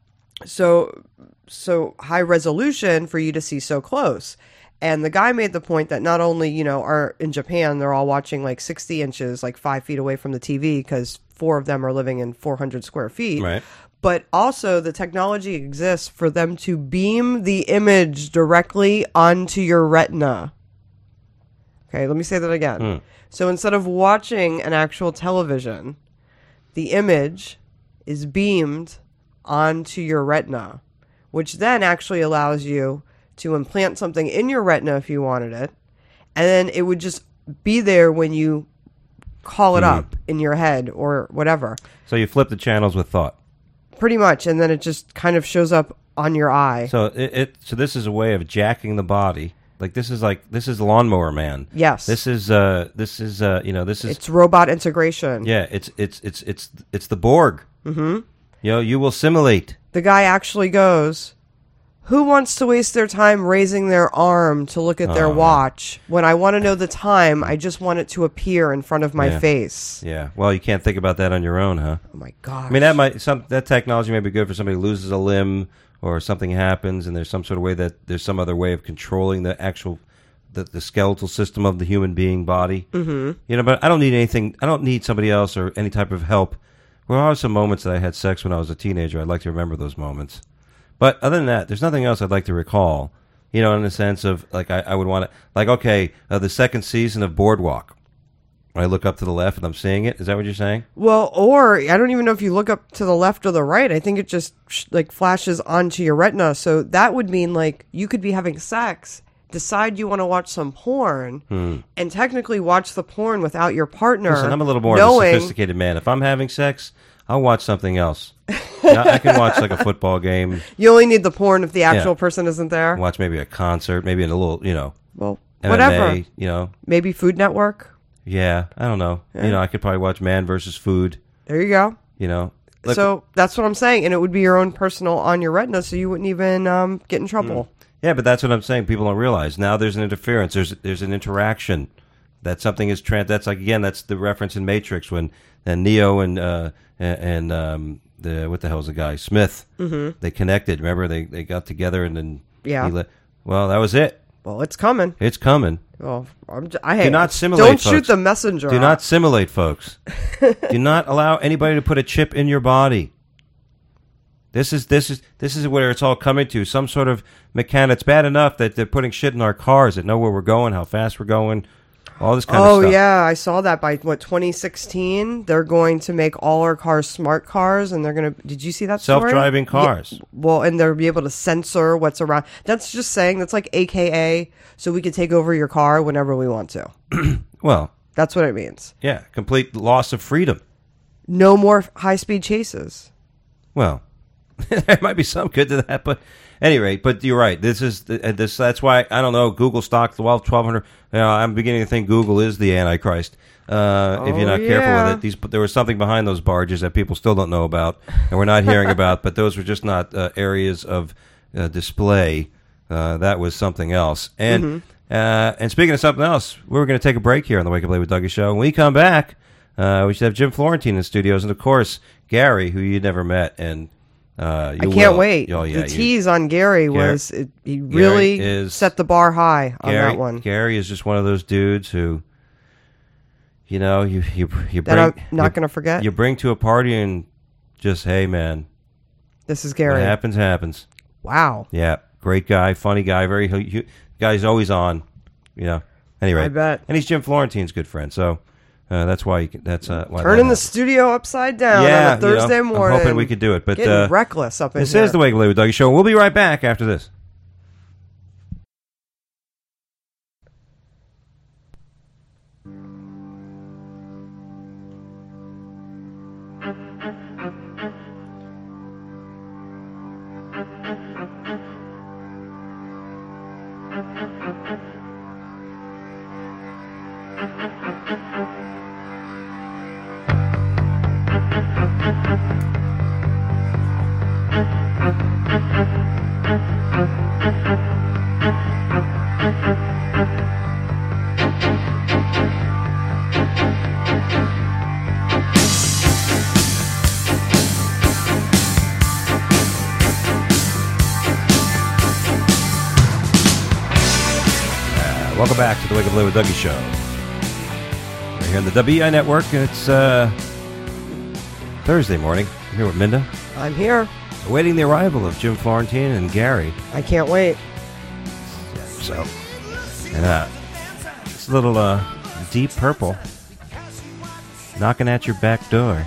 high resolution for you to see so close? And the guy made the point that not only, are in Japan, they're all watching like 60 inches, like 5 feet away from the TV because 4 of them are living in 400 square feet. Right. But also the technology exists for them to beam the image directly onto your retina. Okay, let me say that again. So instead of watching an actual television, the image is beamed onto your retina, which then actually allows you to implant something in your retina if you wanted it, and then it would just be there when you call it up in your head or whatever. So you flip the channels with thought. Pretty much, and then it just kind of shows up on your eye. So so this is a way of jacking the body. This is Lawnmower Man. Yes. This is it's robot integration. Yeah, it's the Borg. Mm-hmm. You will simulate. The guy actually goes, who wants to waste their time raising their arm to look at their watch? When I want to know the time, I just want it to appear in front of my face. Yeah. Well, you can't think about that on your own, huh? Oh my gosh. I mean, that technology may be good for somebody who loses a limb or something happens, and there's some sort of way that there's some other way of controlling the actual the skeletal system of the human being body. Mm-hmm. But I don't need anything. I don't need somebody else or any type of help. There are some moments that I had sex when I was a teenager. I'd like to remember those moments. But other than that, there's nothing else I'd like to recall, in the sense of, I would want to, the second season of Boardwalk. When I look up to the left and I'm seeing it. Is that what you're saying? Well, or I don't even know if you look up to the left or the right. I think it just, flashes onto your retina. So that would mean, you could be having sex, decide you want to watch some porn, and technically watch the porn without your partner. Listen, I'm a little more of a sophisticated man. If I'm having sex, I'll watch something else. I can watch a football game. You only need the porn if the actual person isn't there. Watch maybe a concert, maybe in a little, well, MMA, whatever. Maybe Food Network. Yeah, I don't know. Yeah. I could probably watch Man versus Food. There you go. So that's what I'm saying, and it would be your own personal on your retina, so you wouldn't even get in trouble. Yeah, but that's what I'm saying. People don't realize now. There's an interference. There's an interaction. That something is that's that's the reference in Matrix when Neo and what the hell's the guy Smith? Mm-hmm. They connected. Remember they got together and then well, that was it. Well, it's coming. It's coming. Well, do not simulate. Don't folks. Shoot the messenger. Do not simulate, folks. Do not allow anybody to put a chip in your body. This is where it's all coming to. Some sort of mechanic. It's bad enough that they're putting shit in our cars that know where we're going, how fast we're going. All this kind of stuff. Oh, yeah. I saw that by, 2016? They're going to make all our cars smart cars, and they're going to... Did you see that story? Self-driving cars. Yeah, well, and they'll be able to censor what's around. That's just saying, that's like AKA, so we could take over your car whenever we want to. Well... That's what it means. Yeah, complete loss of freedom. No more high-speed chases. Well, there might be some good to that, but... Anyway, but you're right. That's why I don't know. Google stock 1,200. I'm beginning to think Google is the Antichrist. If you're not careful with it, there was something behind those barges that people still don't know about, and we're not hearing about. But those were just not areas of display. That was something else. And and speaking of something else, we're going to take a break here on the Wake Up Late with Dougie show. When we come back, we should have Jim Florentine in the studios, and of course, Gary, who you never met, and you I can't will. wait. Oh, yeah, the tease on Gary was he really set the bar high on that one. Gary is just one of those dudes who, you know, you That bring, I'm not going to forget. you bring to a party and just, hey man, This is what Gary. happens. Wow. Yeah, great guy, funny guy, guy's always on. You know. Anyway, I bet. And he's Jim Florentine's good friend, so that's why. That's why. Turning the studio upside down on a Thursday morning. I'm hoping we could do it, but getting reckless up in this here. is the Wake Up Late with Dougie show. We'll be right back after this. Welcome back to the Wake Up Late with Dougie show. We're here on the WEI Network, and it's Thursday morning. I'm here with Minda, I'm here. awaiting the arrival of Jim Florentine and Gary. I can't wait. So, and it's a little Deep Purple, knocking at your back door.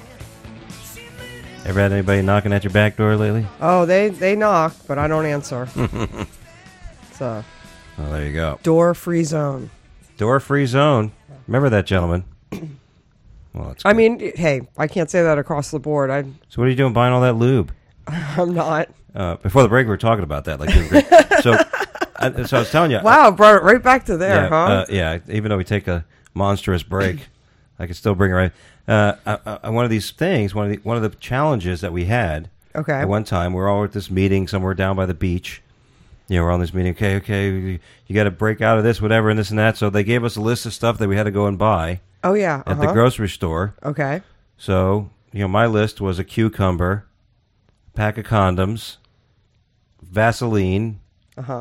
Ever had anybody knocking at your back door lately? Oh, they knock, but I don't answer. So, Oh, there you go. door-free zone. Door-free zone. Remember that, gentlemen. Well, it's I mean, hey, I can't say that across the board. So what are you doing buying all that lube? I'm not. Before the break, we were talking about that. Like, so I was telling you. Wow, brought it right back to there, Yeah, huh? yeah. Even though we take a monstrous break, I can still bring it right. One of these things, one of the challenges that we had. Okay. At one time, we're all at this meeting somewhere down by the beach. You know, we're on this meeting. Okay, you got to break out of this, whatever, and this and that. So they gave us a list of stuff that we had to go and buy Oh, yeah. at the grocery store. Okay. So, you know, my list was a cucumber, pack of condoms, Vaseline,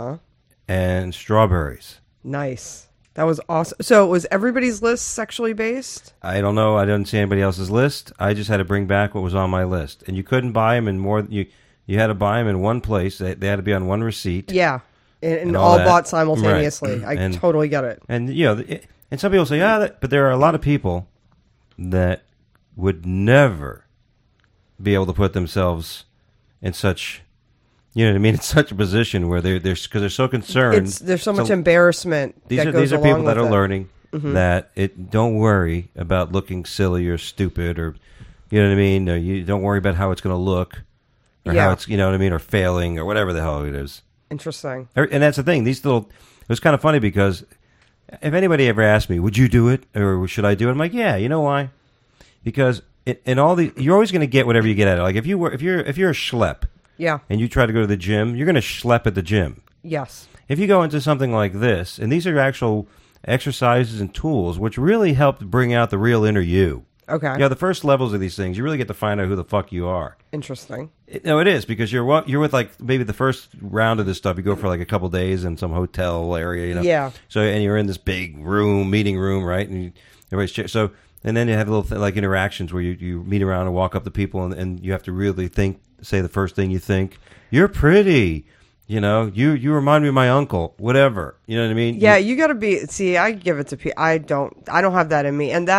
and strawberries. Nice. That was awesome. So was everybody's list sexually based? I don't know. I didn't see anybody else's list. I just had to bring back what was on my list. And you couldn't buy them in more... You had to buy them in one place. They had to be on one receipt. Yeah. And all all that. bought simultaneously. Right. I totally get it. And, you know, and some people say, but there are a lot of people that would never be able to put themselves in such... You know what I mean? It's such a position where they're because they're so concerned. There's so much embarrassment. These are people that are learning that don't worry about looking silly or stupid, or you know what I mean. Or you don't worry about how it's going to look, or how it's what I mean, or failing, or whatever the hell it is. Interesting. And that's the thing. It was kind of funny because if anybody ever asked me, "Would you do it, or should I do it?" I'm like, "Yeah." You know why? Because in all you're always going to get whatever you get at it. Like if you're a schlep. Yeah. And you try to go to the gym, you're going to schlep at the gym. Yes. If you go into something like this, and these are actual exercises and tools, which really help bring out the real inner you. Okay. Yeah, the first levels of these things, you really get to find out who the fuck you are. Interesting. No, it is, because you're with like maybe the first round of this stuff, you go for like a couple days in some hotel area, you know. Yeah. So, and you're in this big meeting room, right? And everybody's so, and then you have little like interactions where you meet around and walk up to people, and you have to really say the first thing you think. You're pretty. You know, you remind me of my uncle, whatever. You know what I mean? Yeah, you got to be. See, I give it to people. I don't have that in me, and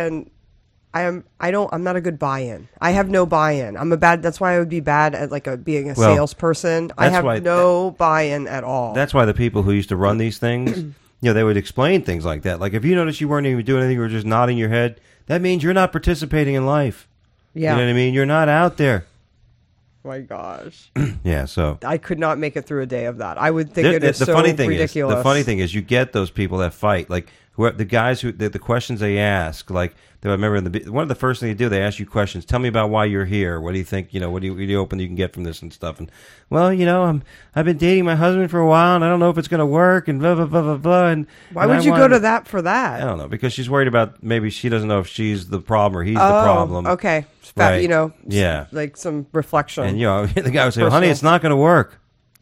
I'm not a good buy-in. I have no buy-in. That's why I would be bad at being a salesperson. I have no buy-in at all. That's why the people who used to run these things, you know, they would explain things like that. Like if you notice you weren't even doing anything, you were just nodding your head, that means you're not participating in life. Yeah. You know what I mean? You're not out there. My gosh. Yeah, so I could not make it through a day of that. I would think it is the so funny thing ridiculous. The funny thing is you get those people that fight. Like the guys the questions they ask, like I remember one of the first things they do, they ask you questions. Tell me about why you're here. What do you think? What do you open you can get from this and stuff? And well, I've been dating my husband for a while, and I don't know if it's going to work, and blah blah blah blah blah. And why would you go to that for that? I don't know, because she's worried about maybe she doesn't know if she's the problem or he's the problem. Okay, right. Yeah, like some reflection. And the guy would say, "Honey, it's not going to work."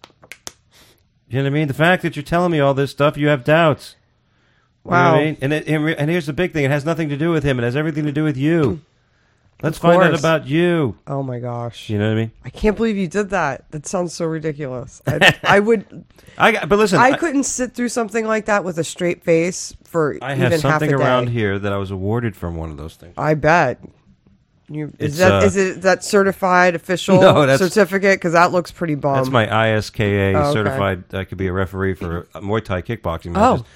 You know what I mean? The fact that you're telling me all this stuff, you have doubts. Wow. You know what I mean? And here's the big thing. It has nothing to do with him. It has everything to do with you. Let's find out about you. Oh, my gosh. You know what I mean? I can't believe you did that. That sounds so ridiculous. I would... But listen... I couldn't sit through something like that with a straight face for I even half a day. have something around here that I was awarded from one of those things. I bet. Is it that certified official certificate? Because that looks pretty bum. That's my ISKA certified. I could be a referee for Muay Thai kickboxing matches.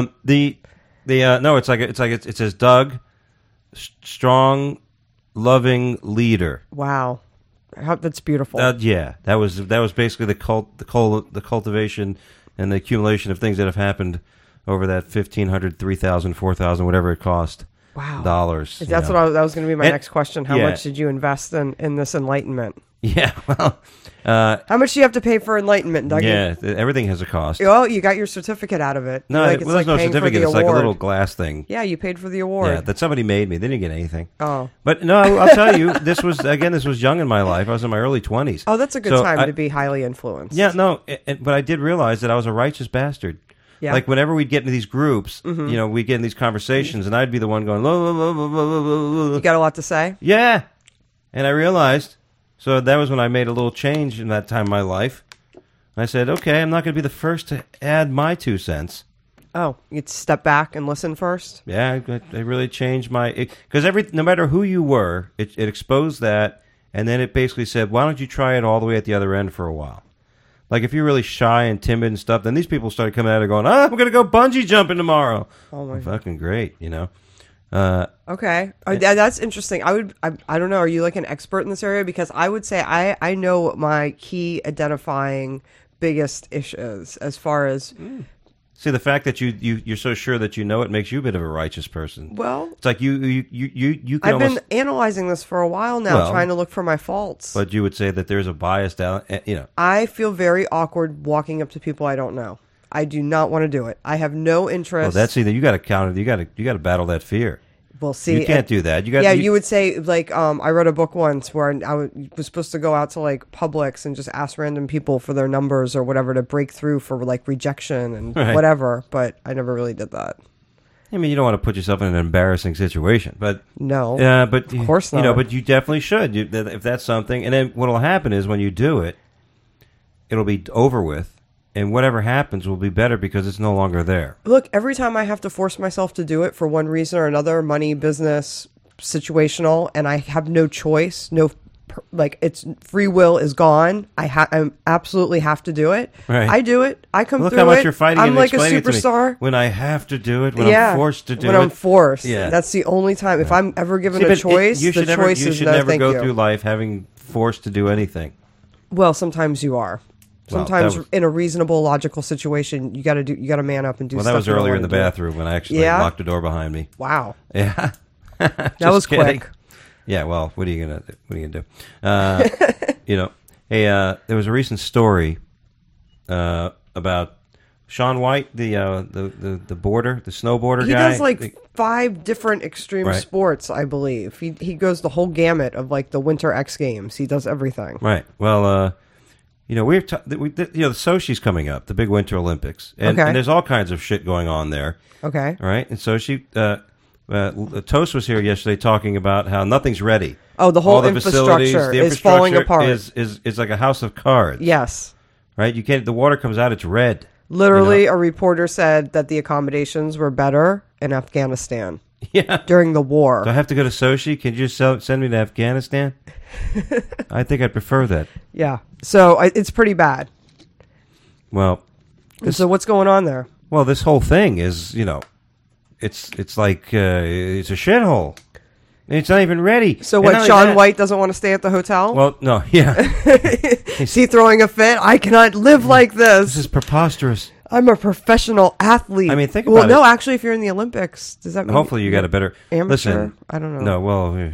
No, it says Doug, strong, loving leader. Wow, that's beautiful. Yeah, that was basically the cultivation and the accumulation of things that have happened over that $1,500, $3,000, $4,000, whatever it cost. Wow. Dollars. That was going to be my next question. How much did you invest in this enlightenment? Yeah, well... how much do you have to pay for enlightenment, Dougie? Yeah, everything has a cost. Oh, you got your certificate out of it. No, there's no certificate. It's like a little glass thing. Yeah, you paid for the award. Yeah, that somebody made me. They didn't get anything. Oh. But no, I'll tell you, this was young in my life. I was in my early 20s. Oh, that's a good time to be highly influenced. Yeah, no, but I did realize that I was a righteous bastard. Yeah. Like whenever we'd get into these groups, we'd get in these conversations, and I'd be the one going, you got a lot to say? Yeah. And I realized, so that was when I made a little change in that time of my life. I said, okay, I'm not going to be the first to add my 2 cents. Oh, you'd step back and listen first? Yeah, it really changed because no matter who you were, it exposed that, and then it basically said, why don't you try it all the way at the other end for a while? Like, if you're really shy and timid and stuff, then these people started coming at it going, I'm going to go bungee jumping tomorrow. Oh, my God. Fucking great, Okay. That's interesting. I don't know. Are you like an expert in this area? Because I would say I know what my key identifying biggest issues as far as... See, the fact that you're so sure that you know it makes you a bit of a righteous person. Well, it's like you can I've almost... been analyzing this for a while now, trying to look for my faults. But you would say that there's a bias down, I feel very awkward walking up to people I don't know. I do not want to do it. I have no interest. Well, that's either you got to counter. You got to battle that fear. Well, see, you can't do that. You would say like I read a book once where I was supposed to go out to like Publix and just ask random people for their numbers or whatever to break through for like rejection and whatever. But I never really did that. I mean, you don't want to put yourself in an embarrassing situation, but no, but of course not. But you definitely should. If that's something, and then what will happen is when you do it, it'll be over with. And whatever happens will be better because it's no longer there. Look, every time I have to force myself to do it for one reason or another, money, business, situational, and I have no choice, it's free will is gone. I absolutely have to do it. Right. I do it. I come Look through how much it. You're fighting I'm and like a explaining superstar. It to me. When I have to do it, when I'm forced to do it. When I'm forced. Yeah. That's the only time. If I'm ever given a choice, the choice is no, you should never thank go you. through life having forced to do anything. Well, sometimes you are. Sometimes in a reasonable, logical situation, you got to man up and do. Well, stuff that was you earlier don't in the wanna do. bathroom when I actually locked the door behind me. Wow. Yeah. That was kidding. quick. Yeah. Well, what are you gonna do? Hey, there was a recent story about Shaun White, the boarder, the snowboarder guy. He does like 5 different extreme sports, I believe. He goes the whole gamut of like the Winter X Games. He does everything. Right. Well, the Sochi's coming up, the big Winter Olympics, and there's all kinds of shit going on there. Okay. All right. And Sochi, Toast was here yesterday talking about how nothing's ready. Oh, the whole all the infrastructure is falling apart. Is like a house of cards. Yes. Right. You can't. The water comes out. It's red. Literally, a reporter said that the accommodations were better in Afghanistan. Yeah. During the war. Do I have to go to Sochi? Can you just send me to Afghanistan? I think I'd prefer that. Yeah. So it's pretty bad. Well. So what's going on there? Well, this whole thing is, it's like it's a shithole. It's not even ready. So what? Shaun White doesn't want to stay at the hotel? Well, no. Yeah. Is he throwing a fit? I cannot live like this. This is preposterous. I'm a professional athlete. I mean, think well, about no, it. actually, if you're in the Olympics, does that mean Hopefully you got a better... amateur? Listen. I don't know. No, well...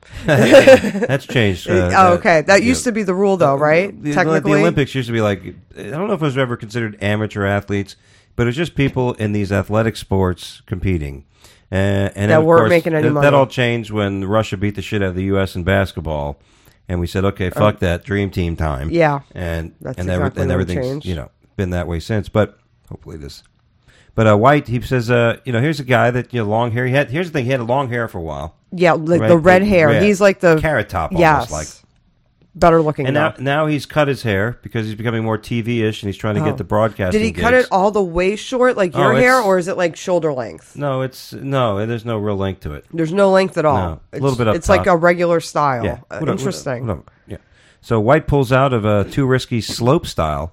That's changed. Okay. That used to be the rule, though, right? Technically. The Olympics used to be like... I don't know if it was ever considered amateur athletes, but it was just people in these athletic sports competing. And that then, of weren't course, making any money. That all changed when Russia beat the shit out of the U.S. in basketball. And we said, okay, fuck that, dream team time. Yeah. And That's and, exactly and what everything's changed. been that way since. But hopefully this... But White, he says, here's a guy that, long hair. Here's the thing, he had long hair for a while. Yeah, like Right? the red hair. Red. He's like the... Carrot top, almost yes. like. Better looking And now. now he's cut his hair because he's becoming more TV-ish and he's trying to get the broadcasting Did he cut gigs. it all the way short, like your Oh, hair, it's- or is it like shoulder length? No, there's no real length to it. There's no length at all. No, a little bit up It's top. like a regular style. Yeah. Interesting. Yeah. So White pulls out of a too risky slope style.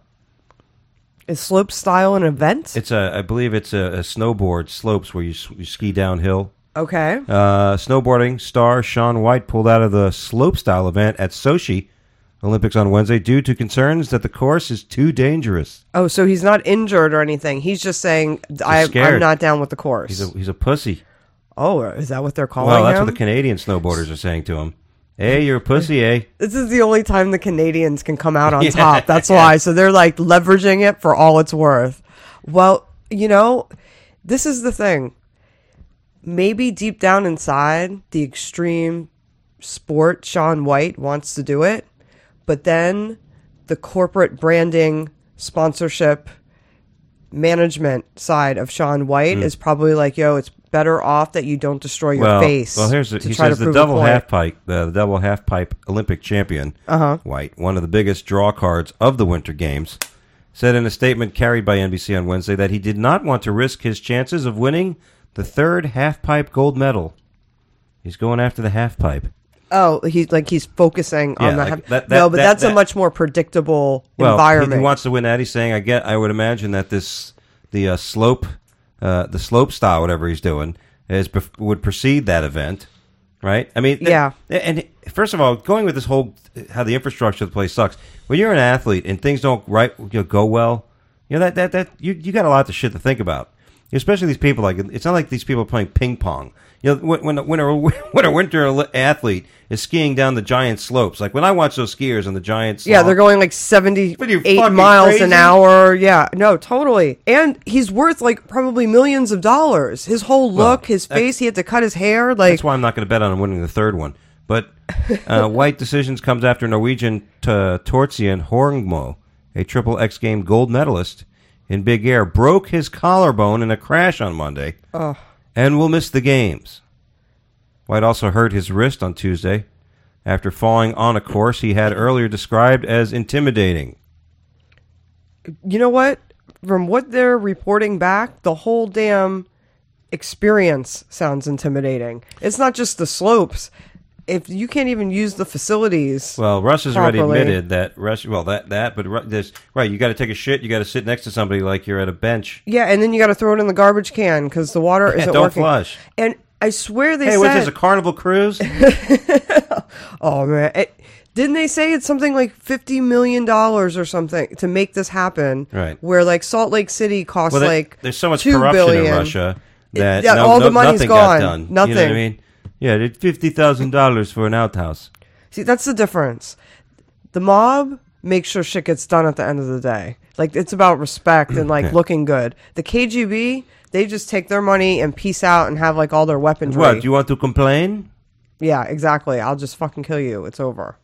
Is slope style an event? I believe it's a snowboard slopes where you ski downhill. Okay. Snowboarding star Shaun White pulled out of the slopestyle event at Sochi Olympics on Wednesday due to concerns that the course is too dangerous. Oh, so he's not injured or anything. He's just saying, I'm scared. not down with the course. He's a pussy. Oh, is that what they're calling Well, that's him? what the Canadian snowboarders are saying to him. Hey, you're a pussy, eh? This is the only time the Canadians can come out on top. That's why. So they're like leveraging it for all it's worth. Well, this is the thing. Maybe deep down inside, the extreme sport, Shaun White wants to do it. But then the corporate branding, sponsorship, management side of Shaun White is probably like, yo, it's better off that you don't destroy your face. Well, he says the double half pipe, the double half pipe Olympic champion, White, one of the biggest draw cards of the Winter Games, said in a statement carried by NBC on Wednesday that he did not want to risk his chances of winning the third half pipe gold medal. He's going after the half pipe. Oh, he's focusing on like that. No, but that's a much more predictable environment. He wants to win that. He's saying, I would imagine that the slope style, whatever he's doing, would precede that event, right? I mean, yeah. And first of all, going with this whole how the infrastructure of the place sucks. When you're an athlete and things don't go well, that you got a lot of shit to think about. Especially these people, like it's not like these people are playing ping pong. When a winter athlete is skiing down the giant slopes, like when I watch those skiers on the giant slopes, yeah, they're going like 78 miles crazy? an hour. Yeah, no, totally. And he's worth like probably millions of dollars. His whole look, his face, he had to cut his hair. Like that's why I'm not going to bet on him winning the third one. But White decisions comes after Norwegian Torstein Horngmo, a triple X Game gold medalist in big air, broke his collarbone in a crash on Monday. And will miss the games. White also hurt his wrist on Tuesday after falling on a course he had earlier described as intimidating. You know what? From what they're reporting back, the whole damn experience sounds intimidating. It's not just the slopes. If you can't even use the facilities, well, Russ has properly. already admitted that but you got to take a shit. You got to sit next to somebody like you're at a bench. Yeah, and then you got to throw it in the garbage can because the water isn't don't working. flush. And I swear they Hey, said, what's this? A Carnival cruise? oh man, didn't they say it's something like $50 million or something to make this happen? Right. Where like Salt Lake City costs there's so much $2 corruption billion. in Russia that all the money's nothing gone. got done. Nothing. You know what I mean? Yeah, it's $50,000 for an outhouse. See, that's the difference. The mob makes sure shit gets done at the end of the day. Like, it's about respect and, like, looking good. The KGB, they just take their money and peace out and have, like, all their weaponry. What, you want to complain? Yeah, exactly. I'll just fucking kill you. It's over.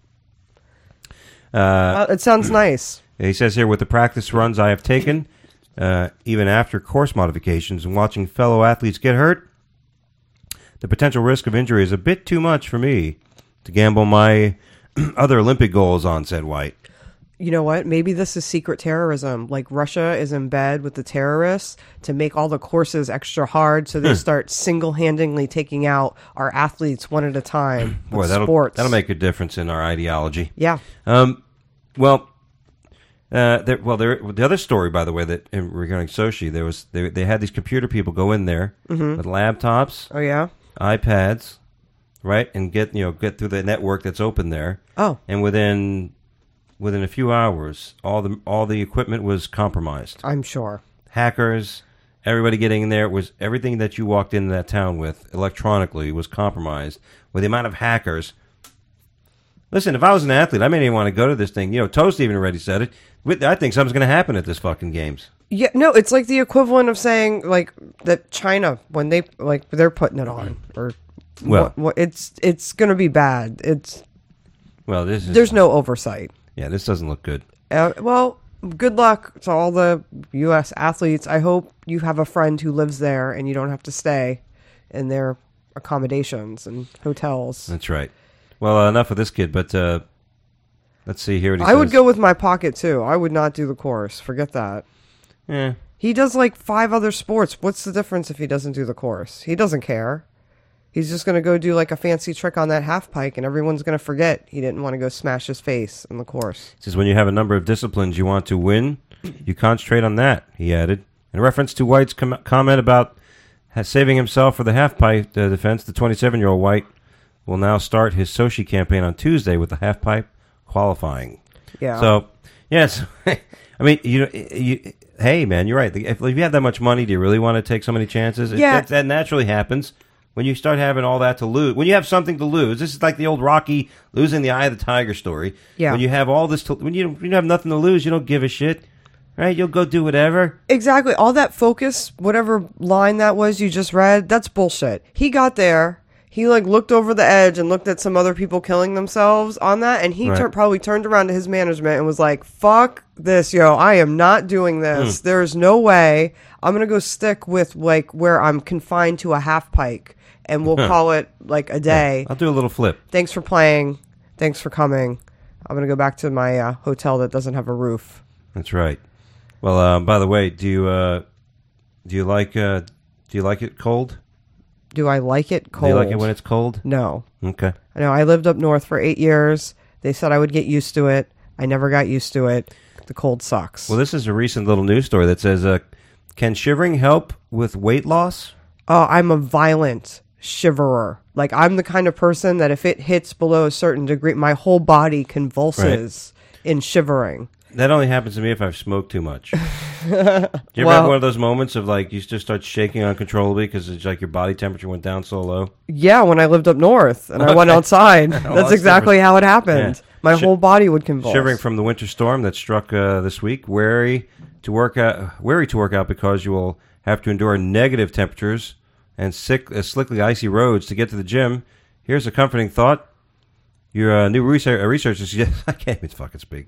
It sounds nice. He says here, with the practice runs I have taken, even after course modifications and watching fellow athletes get hurt, the potential risk of injury is a bit too much for me to gamble my other Olympic goals on, said White. You know what? Maybe this is secret terrorism. Like, Russia is in bed with the terrorists to make all the courses extra hard, so they start single-handedly taking out our athletes one at a time. Boy, sports. that'll make a difference in our ideology. Yeah. The other story, by the way, that regarding Sochi, they had these computer people go in there with laptops, Oh, yeah? iPads, right, and get through the network that's open there. Oh. And within a few hours, all the equipment was compromised. I'm sure. hackers, everybody getting in there. It was everything that you walked into that town with electronically was compromised with the amount of hackers. Listen, if I was an athlete, I may even want to go to this thing. Toast even already said it. I think something's going to happen at this fucking games. Yeah, no, it's like the equivalent of saying like that China when they're putting it on or it's going to be bad. There's no oversight. Yeah, this doesn't look good. Good luck to all the U.S. athletes. I hope you have a friend who lives there and you don't have to stay in their accommodations and hotels. That's right. Well, enough of this kid, but let's see here what he says. I would go with my pocket, too. I would not do the course. Forget that. Yeah. He does like 5 other sports. What's the difference if he doesn't do the course? He doesn't care. He's just going to go do like a fancy trick on that half pike, and everyone's going to forget he didn't want to go smash his face in the course. He says, when you have a number of disciplines you want to win, you concentrate on that, he added. In reference to White's comment about saving himself for the half pipe defense, the 27-year-old White will now start his Sochi campaign on Tuesday with the half pipe qualifying. Yeah. So, yes. I mean, hey, man, you're right. If you have that much money, do you really want to take so many chances? Yeah. That naturally happens. When you start having all that to lose, when you have something to lose, this is like the old Rocky losing the eye of the tiger story. Yeah. When you have all this, when you have nothing to lose, you don't give a shit, right? You'll go do whatever. Exactly. All that focus, whatever line that was you just read, that's bullshit. He got there. He looked over the edge and looked at some other people killing themselves on that, and he probably turned around to his management and was like, "Fuck this, yo! I am not doing this. There's no way. I'm gonna go stick with where I'm confined to a half pike." And we'll call it a day. Yeah, I'll do a little flip. Thanks for playing. Thanks for coming. I'm going to go back to my hotel that doesn't have a roof. That's right. Well, by the way, do you like it cold? Do I like it cold? Do you like it when it's cold? No. Okay. I know. I lived up north for 8 years. They said I would get used to it. I never got used to it. The cold sucks. Well, this is a recent little news story that says, can shivering help with weight loss? Oh, I'm a violent shiverer. I'm the kind of person that if it hits below a certain degree, my whole body convulses in shivering. That only happens to me if I've smoked too much. Do you ever have one of those moments of you just start shaking uncontrollably because it's your body temperature went down so low? Yeah, when I lived up north and I went outside. That's exactly how it happened. Yeah. My whole body would convulse. Shivering from the winter storm that struck this week. Wary to work out because you will have to endure negative temperatures and slickly icy roads to get to the gym. Here's a comforting thought. Your new research suggests... I can't even fucking speak.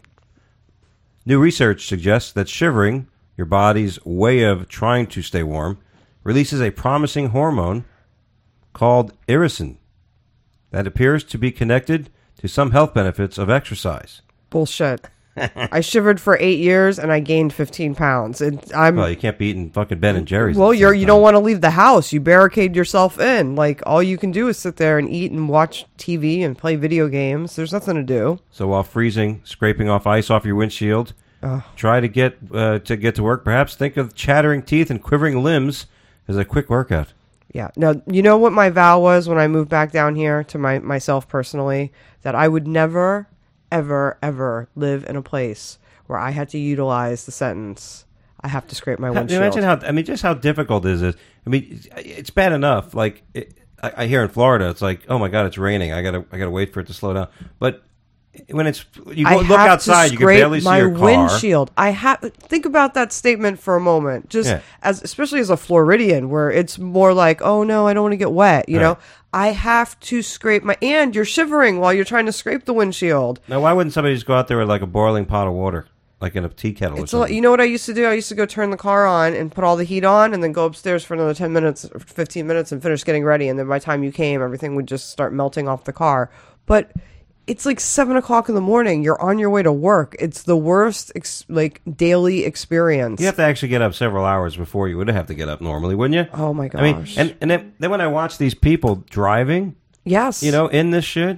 New research suggests that shivering, your body's way of trying to stay warm, releases a promising hormone called irisin that appears to be connected to some health benefits of exercise. Bullshit. I shivered for 8 years and I gained 15 pounds. Well, you can't be eating fucking Ben and Jerry's. Well, you don't want to leave the house. You barricade yourself in. All you can do is sit there and eat and watch TV and play video games. There's nothing to do. So while freezing, scraping off ice off your windshield, try to get to work. Perhaps think of chattering teeth and quivering limbs as a quick workout. Yeah. Now, you know what my vow was when I moved back down here to myself personally? That I would never... ever live in a place where I had to utilize the sentence, I have to scrape my windshield. Imagine just how difficult is it? I mean, it's bad enough. I hear in Florida, it's oh my God, it's raining. I gotta wait for it to slow down. But when look outside, you can barely see your car. Windshield. Think about that statement for a moment. Especially as a Floridian, where it's more oh no, I don't want to get wet. You know. I have to scrape and you're shivering while you're trying to scrape the windshield. Now, why wouldn't somebody just go out there with a boiling pot of water, in a tea kettle or something? You know what I used to do? I used to go turn the car on and put all the heat on and then go upstairs for another 10 minutes or 15 minutes and finish getting ready. And then by the time you came, everything would just start melting off the car. But it's 7 o'clock in the morning. You're on your way to work. It's the worst, daily experience. You have to actually get up several hours before you would have to get up normally, wouldn't you? Oh my gosh! I mean, and then when I watch these people driving, yes, in this shit,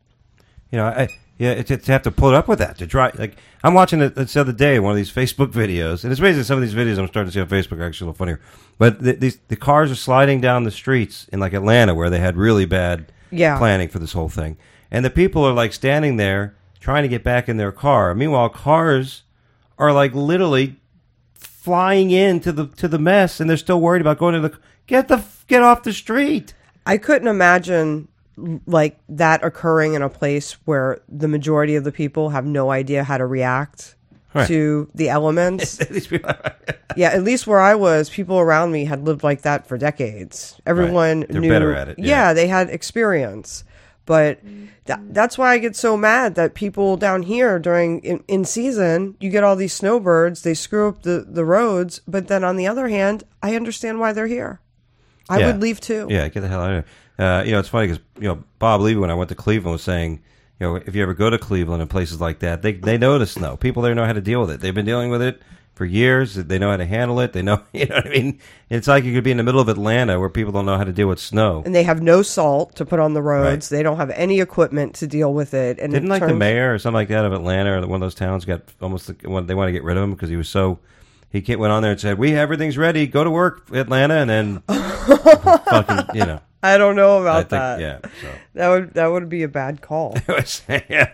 to have to put up with that to drive. I'm watching it this other day, one of these Facebook videos, and it's basically some of these videos I'm starting to see on Facebook are actually a little funnier. But the cars are sliding down the streets in Atlanta, where they had really bad planning for this whole thing. And the people are standing there trying to get back in their car. Meanwhile, cars are literally flying into the mess, and they're still worried about going to the get off the street. I couldn't imagine like that occurring in a place where the majority of the people have no idea how to react to the elements. Yeah, at least where I was, people around me had lived like that for decades. Everyone They're knew better at it. Yeah, they had experience. But that's why I get so mad that people down here during in season, you get all these snowbirds, they screw up the roads, but then on the other hand, I understand why they're here. I would leave too. Yeah, get the hell out of here. It's funny because Bob Levy, when I went to Cleveland, was saying, if you ever go to Cleveland and places like that, they know the snow. People there know how to deal with it. They've been dealing with it for years. They know how to handle it. They know, you know what I mean? It's like you could be in the middle of Atlanta where people don't know how to deal with snow. And they have no salt to put on the roads. Right. They don't have any equipment to deal with it. And didn't the mayor or something like that of Atlanta or one of those towns got almost they want to get rid of him because he was so. He went on there and said, everything's ready. Go to work, Atlanta, and then fucking, I don't know about that. Yeah, so. That would be a bad call. Yeah.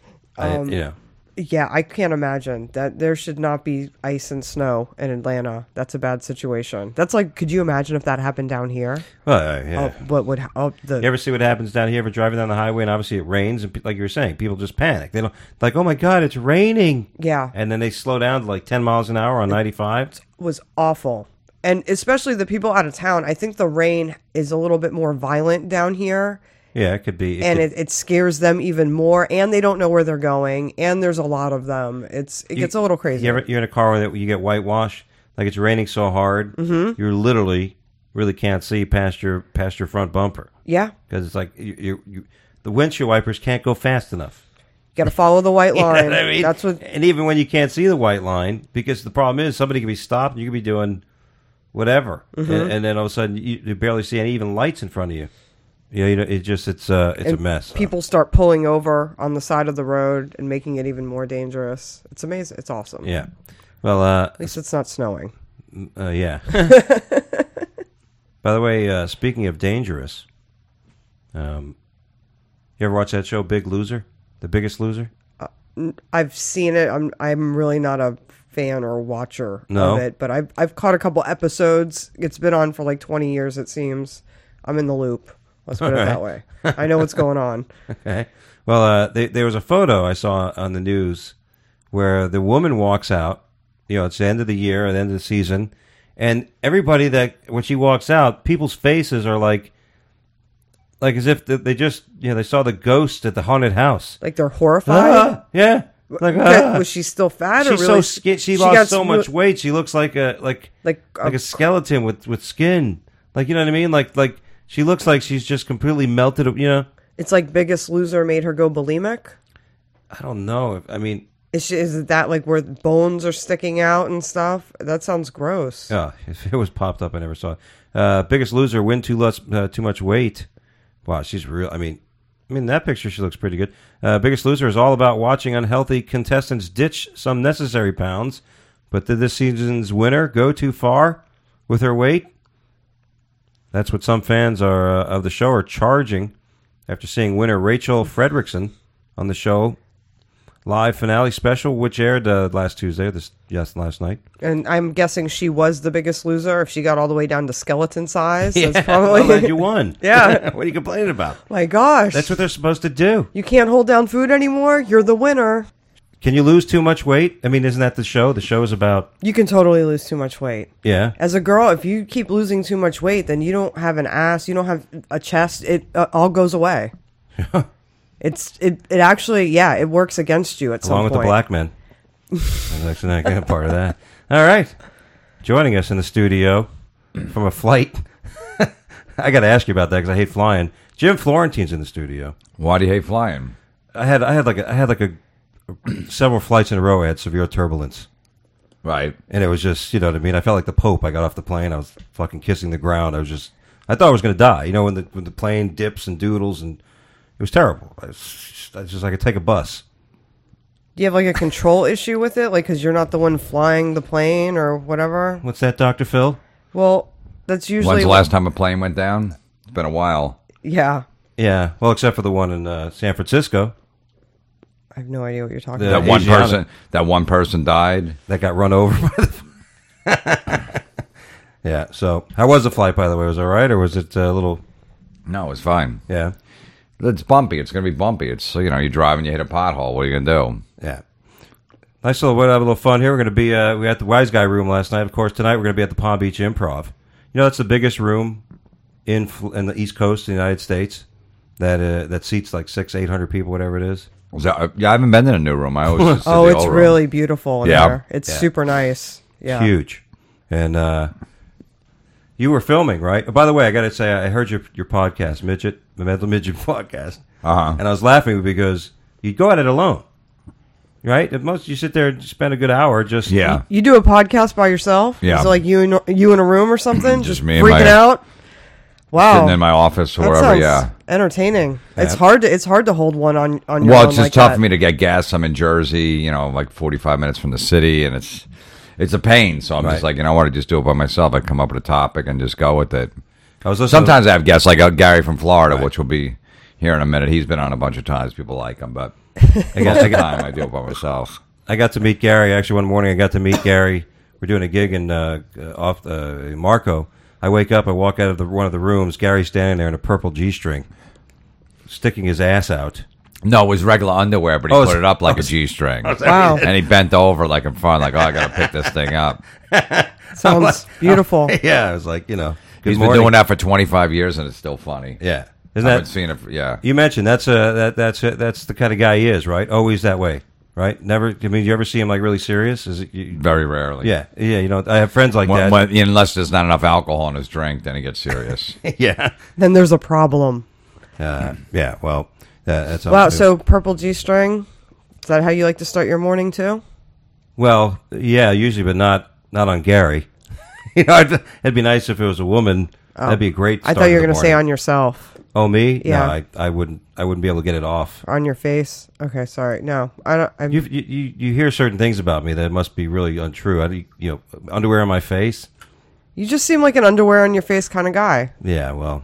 Yeah, I can't imagine that there should not be ice and snow in Atlanta. That's a bad situation. That's like, could you imagine if that happened down here? Well, yeah. You ever see what happens down here? Ever driving down the highway and obviously it rains and like you were saying, people just panic. They don't like, oh my God, it's raining. Yeah, and then they slow down to like 10 miles an hour on 95. It was awful, and especially the people out of town. I think the rain is a little bit more violent down here. Yeah, it could be. It scares them even more, and they don't know where they're going, and there's a lot of them. It gets a little crazy. You're in a car where you get whitewash, like it's raining so hard, you literally really can't see past your front bumper. Yeah. Because it's like the windshield wipers can't go fast enough. You got to follow the white line. You know what I mean? That's what. And even when you can't see the white line, because the problem is somebody can be stopped and you could be doing whatever, and then all of a sudden you barely see any even lights in front of you. Yeah, it's a mess. People start pulling over on the side of the road and making it even more dangerous. It's amazing. It's awesome. Yeah. Well, at least it's not snowing. Yeah. By the way, speaking of dangerous, you ever watch that show Big Loser, The Biggest Loser? I've seen it. I'm really not a fan or watcher of it, but I've caught a couple episodes. It's been on for like 20 years, it seems. I'm in the loop. Let's put it that way. I know what's going on. Okay. Well, there was a photo I saw on the news where the woman walks out. It's the end of the year, the end of the season, and everybody when she walks out, people's faces are like as if they just they saw the ghost at the haunted house. Like they're horrified. Yeah. Like was she still fat? She's really, so skin. She lost so much weight. She looks like a skeleton with skin. Like, you know what I mean? Like. She looks like she's just completely melted, It's like Biggest Loser made her go bulimic? I don't know. Is it that like where bones are sticking out and stuff? That sounds gross. Yeah, if it was popped up, I never saw it. Biggest Loser, win too much weight. Wow, she's real. That picture, she looks pretty good. Biggest Loser is all about watching unhealthy contestants ditch some necessary pounds. But did this season's winner go too far with her weight? That's what some fans of the show are charging after seeing winner Rachel Fredrickson on the show live finale special, which aired last Tuesday. Last night. And I'm guessing she was the Biggest Loser if she got all the way down to skeleton size. Yeah, that's probably well, you won. Yeah. What are you complaining about? My gosh. That's what they're supposed to do. You can't hold down food anymore? You're the winner. Can you lose too much weight? Isn't that the show? The show is about... You can totally lose too much weight. Yeah. As a girl, if you keep losing too much weight, then you don't have an ass, you don't have a chest, it all goes away. It actually, it works against you at some point. Along with the black men. That's actually not part of that. All right. Joining us in the studio from a flight. I got to ask you about that because I hate flying. Jim Florentine's in the studio. Why do you hate flying? I had several flights in a row. I had severe turbulence. Right. And it was just, you know what I mean? I felt like the Pope. I got off the plane. I was fucking kissing the ground. I thought I was going to die. When the plane dips and doodles, and it was terrible. I could take a bus. Do you have like a control issue with it? Like, because you're not the one flying the plane or whatever? What's that, Dr. Phil? Well, that's usually... When's the last time a plane went down? It's been a while. Yeah. Yeah. Well, except for the one in San Francisco. I have no idea what you're talking about. That one person died. That got run over by the... Yeah. So, how was the flight, by the way? Was it all right, or was it a little? No, it's fine. Yeah. It's bumpy. It's going to be bumpy. It's, you drive and you hit a pothole. What are you going to do? Yeah. Nice little. We'll have a little fun here. We're going to be. We were at the Wise Guy room last night. Of course, tonight we're going to be at the Palm Beach Improv. That's the biggest room in the East Coast of the United States. That seats like 600-800 people, whatever it is. Yeah, I haven't been in a new room. I always just did Oh, the it's old room. really beautiful in Yeah. there. It's super nice. Yeah. It's huge. And you were filming, right? Oh, by the way, I got to say, I heard your podcast, the Mental Midget podcast. Uh-huh. And I was laughing because you go at it alone, right? At most, you sit there and spend a good hour just... Yeah. You do a podcast by yourself? Yeah. Is it like you in a room or something? Just me and freaking my- out? Wow. Sitting in my office or That wherever, sounds yeah. entertaining. Yeah. It's hard to hold one on your Well, own it's just like tough that. for me to get gas. I'm in Jersey, like 45 minutes from the city, and it's a pain. So I'm just Right. like, I want to just do it by myself. I come up with a topic and just go with it. I was listening Sometimes I have guests like Gary from Florida, Right. which will be here in a minute. He's been on a bunch of times. People like him, but I got time I do it by myself. I got to meet Gary. Actually, one morning I got to meet Gary. We're doing a gig in Marco. I wake up, I walk out of one of the rooms. Gary's standing there in a purple G-string, sticking his ass out. No, it was regular underwear, but he Oh, put it up like a it's- G-string. Wow. And he bent over like in front, like, I got to pick this thing up. Sounds beautiful. Yeah, I was like, good He's morning. been doing that for 25 years, and it's still funny. Yeah, I've isn't been seeing it. Yeah. You mentioned that's that's the kind of guy he is, right? Always that way, right? Never. I mean, you ever see him like really serious? Is it? Very rarely. Yeah. I have friends like that. Unless there's not enough alcohol in his drink, then he gets serious. Yeah. Then there's a problem. Yeah. Well, that's Wow. So purple G-string. Is that how you like to start your morning too? well, yeah, usually, but not on Gary. It'd be nice if it was a woman. That'd be a great. I start thought you were to the going to say morning. on yourself, Oh, me? Yeah. No, I wouldn't. I wouldn't be able to get it off. on your face. Okay, sorry. No, I don't. You hear certain things about me that must be really untrue. Underwear on my face. You just seem like an underwear on your face kind of guy. Yeah. Well,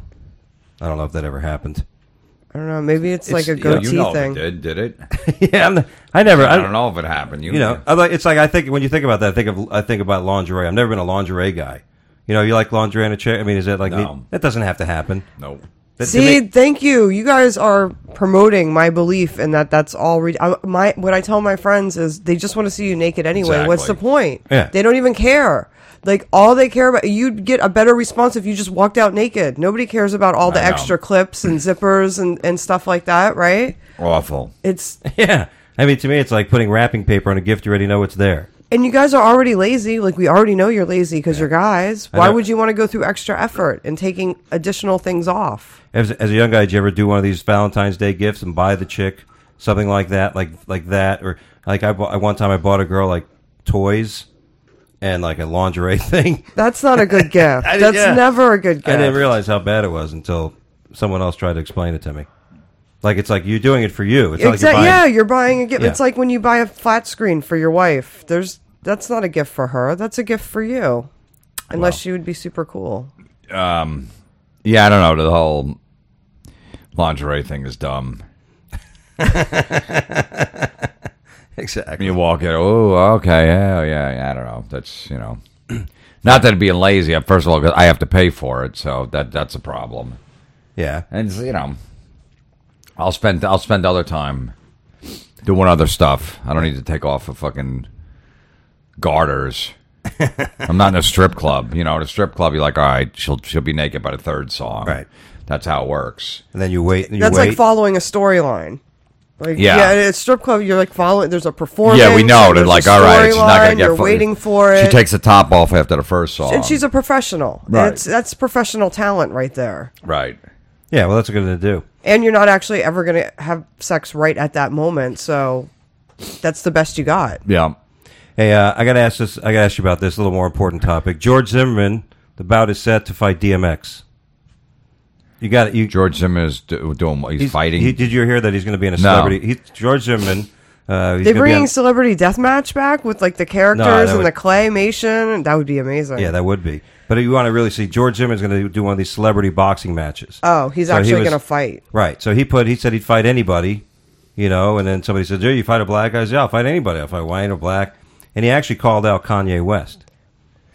I don't know if that ever happened. I don't know. Maybe it's like a you know, goatee thing. It did it? Yeah. I never. I don't know if it happened. It's like I think when you think about that, I think about lingerie. I've never been a lingerie guy. You like lingerie in a chair? I mean, is that like No. that doesn't have to happen? No. That- to See, me- thank you. You guys are promoting my belief in that's all. What I tell my friends is they just want to see you naked anyway. What's the Exactly. point? Yeah. They don't even care. Like all they care about, you'd get a better response if you just walked out naked. Nobody cares about all the I know. extra clips and zippers and stuff like that, right? Awful. It's yeah. I mean, to me, it's like putting wrapping paper on a gift you already know it's there. and you guys are already lazy. Like we already know you're lazy because you're guys. I Why know. would you want to go through extra effort and taking additional things off? As a young guy, did you ever do one of these Valentine's Day gifts and buy the chick something like that, like that, or like one time I bought a girl like toys and like a lingerie thing. That's not a good gift. I did- That's yeah. never a good gift. I didn't realize how bad it was until someone else tried to explain it to me. Like it's like you're doing it for you. It's not like you're Exactly. buying, Yeah, you're buying a gift. Yeah. It's like when you buy a flat screen for your wife. That's not a gift for her. That's a gift for you. Unless she would be super cool. Yeah, I don't know. The whole lingerie thing is dumb. Exactly. You walk in, oh, okay, yeah, I don't know. That's, not that being lazy. First of all, 'cause I have to pay for it, so that's a problem. Yeah. And, I'll spend other time doing other stuff. I don't need to take off of fucking garters. I'm not in a strip club. In a strip club, you're like, all right, she'll be naked by the third song. Right. That's how it works. And then you wait. And you That's wait. like following a storyline. Like, Yeah. at a strip club, you're like following. There's a performance. Yeah, we know. They're there's like, a all right, she's not going to storyline, get You're waiting for it. She takes the top off after the first song. and she's a professional. And Right. that's professional talent right there. Right. Yeah. Well, that's what they're gonna do. And you're not actually ever going to have sex right at that moment. So that's the best you got. Yeah. Hey, I gotta ask this. I gotta ask you about this. A little more important topic. George Zimmerman. The bout is set to fight DMX. You got it. You George Zimmerman is doing what? He's fighting? Did you hear that he's going to be in a No. celebrity? George Zimmerman. He's They're gonna be bringing on- Celebrity Deathmatch back with like the characters that and would- the claymation. That would be amazing. Yeah, that would be. But if you want to really see, George Zimmerman's going to do one of these celebrity boxing matches. Oh, he's So he actually was- going to fight. Right. So he said he'd fight anybody, and then somebody said, "Do you fight a black guy?" I said, "Yeah, I'll fight anybody. I'll fight white or black." And he actually called out Kanye West.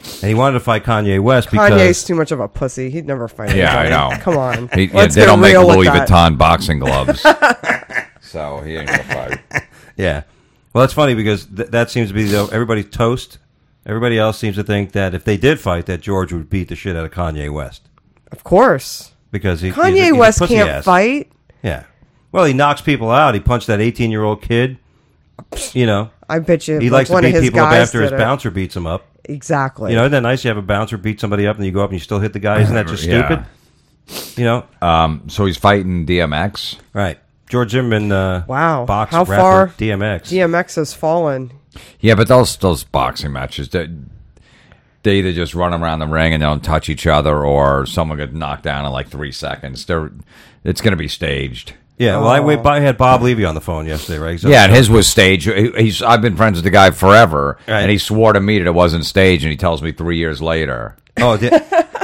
And he wanted to fight Kanye West because Kanye's too much of a pussy. He'd never fight Yeah, I anybody. know. Come on. They Let's get don't make real with Louis that. Vuitton boxing gloves. So he ain't going to fight. yeah. Well, it's funny because that seems to be everybody's toast. Everybody else seems to think that if they did fight, that George would beat the shit out of Kanye West Of course. because Kanye he's a West pussy can't ass. fight. Yeah. Well, he knocks people out. He punched that 18-year-old kid. You know, I bet you he like likes to one of beat his people up guys after his did it. bouncer beats him up. Exactly. You know, isn't that nice? You have a bouncer beat somebody up, and you go up and you still hit the guy. Isn't that just Yeah. stupid? You know, So he's fighting DMX. right? George Zimmerman. Wow. Box How rapper, far DMX. DMX has fallen. Yeah, but those boxing matches, they either just run around the ring and don't touch each other, or someone gets knocked down in like 3 seconds. It's going to be staged. Yeah. Well, I had Bob Levy on the phone yesterday, right? So, Yeah, and his was staged. I've been friends with the guy forever, Right. and he swore to me that it wasn't staged, and he tells me 3 years later. Oh, this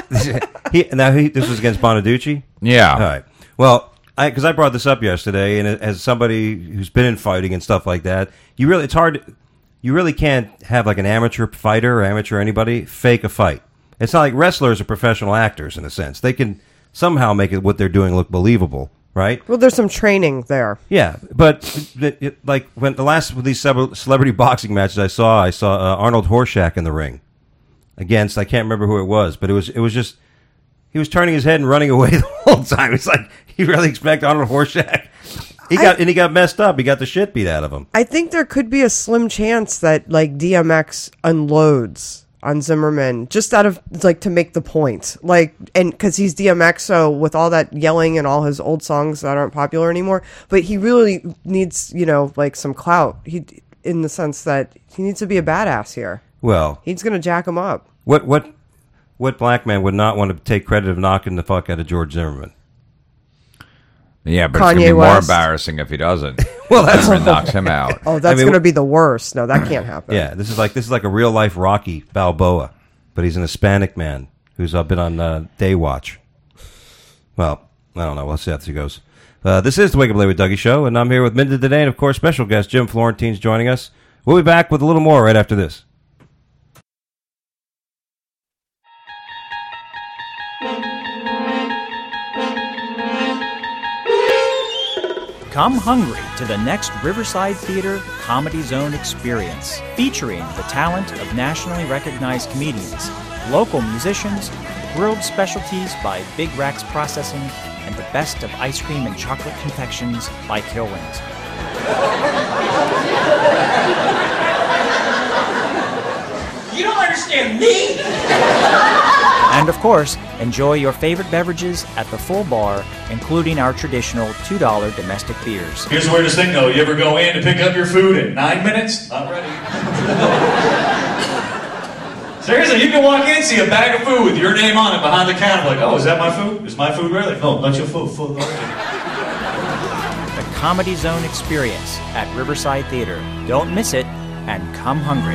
was against Bonaducci. Yeah. All right. Well, because I brought this up yesterday, and as somebody who's been in fighting and stuff like that, it's hard. You really can't have like an amateur fighter or amateur anybody fake a fight. It's not like wrestlers are professional actors in a sense. They can somehow make what they're doing look believable, right? Well, there's some training there. Yeah, but like when the last of these celebrity boxing matches I saw Arnold Horshack in the ring against, I can't remember who it was, but it was just he was turning his head and running away the whole time. It's like, you really expect Arnold Horshack? He got messed up. He got the shit beat out of him. I think there could be a slim chance that like DMX unloads on Zimmerman just out of like to make the point, like, and because he's DMX, so with all that yelling and all his old songs that aren't popular anymore, but he really needs, you know, like some clout. He, in the sense that he needs to be a badass here. Well, He's gonna jack him up. what black man would not want to take credit of knocking the fuck out of George Zimmerman? Yeah, but Kanye it's going to be more West. embarrassing if he doesn't. Well, that's Zimmerman knocks him out. Oh, that's I mean, gonna be the worst. No, that can't happen. yeah. This is like a real life Rocky Balboa, but he's an Hispanic man who's been on Day Watch. Well, I don't know. We'll see how this goes. This is the Wake Up Late with Dougie show, and I'm here with Minda today, and of course, special guest Jim Florentine's joining us. We'll be back with a little more right after this. Come hungry to the next Riverside Theater Comedy Zone experience, featuring the talent of nationally recognized comedians, local musicians, grilled specialties by Big Racks Processing, and the best of ice cream and chocolate confections by Kilwins. You don't understand me? And of course, enjoy your favorite beverages at the full bar, including our traditional $2 domestic beers. Here's the weirdest thing, though. You ever go in to pick up your food in 9 minutes? Not ready. Seriously, you can walk in, see a bag of food with your name on it behind the counter. Like, oh, is that my food? Is my food ready? No, not your food. Food already. The Comedy Zone experience at Riverside Theater. Don't miss it, and come hungry.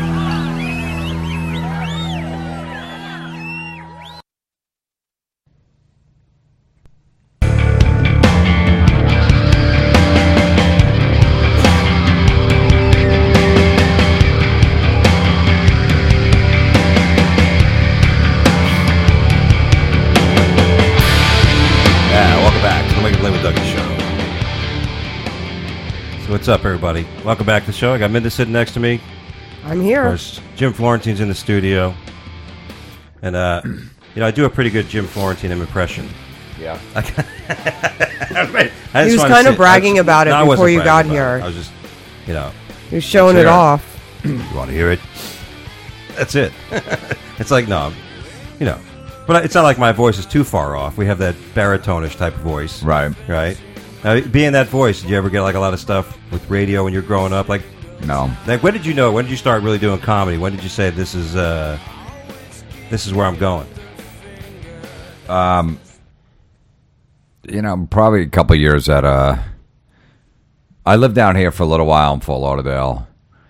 Welcome back to the Wake Up Late with Dougie show. So what's up, everybody? Welcome back to the show. I got Minda sitting next to me. I'm Of here. course, Jim Florentine's in the studio. And, you know, I do a pretty good Jim Florentine impression. Yeah. I He just was wanted to kind of say- bragging about it No, I wasn't before you got bragging about here. it. I was just, you know, He was showing Let's it hear it. off. you want to hear it? That's it. It's like, no, you know. But it's not like my voice is too far off. We have that baritone-ish type of voice. Right. Right? Now, being that voice, did you ever get like a lot of stuff with radio when you're growing up? Like, No. when did you know? When did you start really doing comedy? When did you say this is where I'm going? You know, probably a couple of years at I lived down here for a little while in Fort Lauderdale.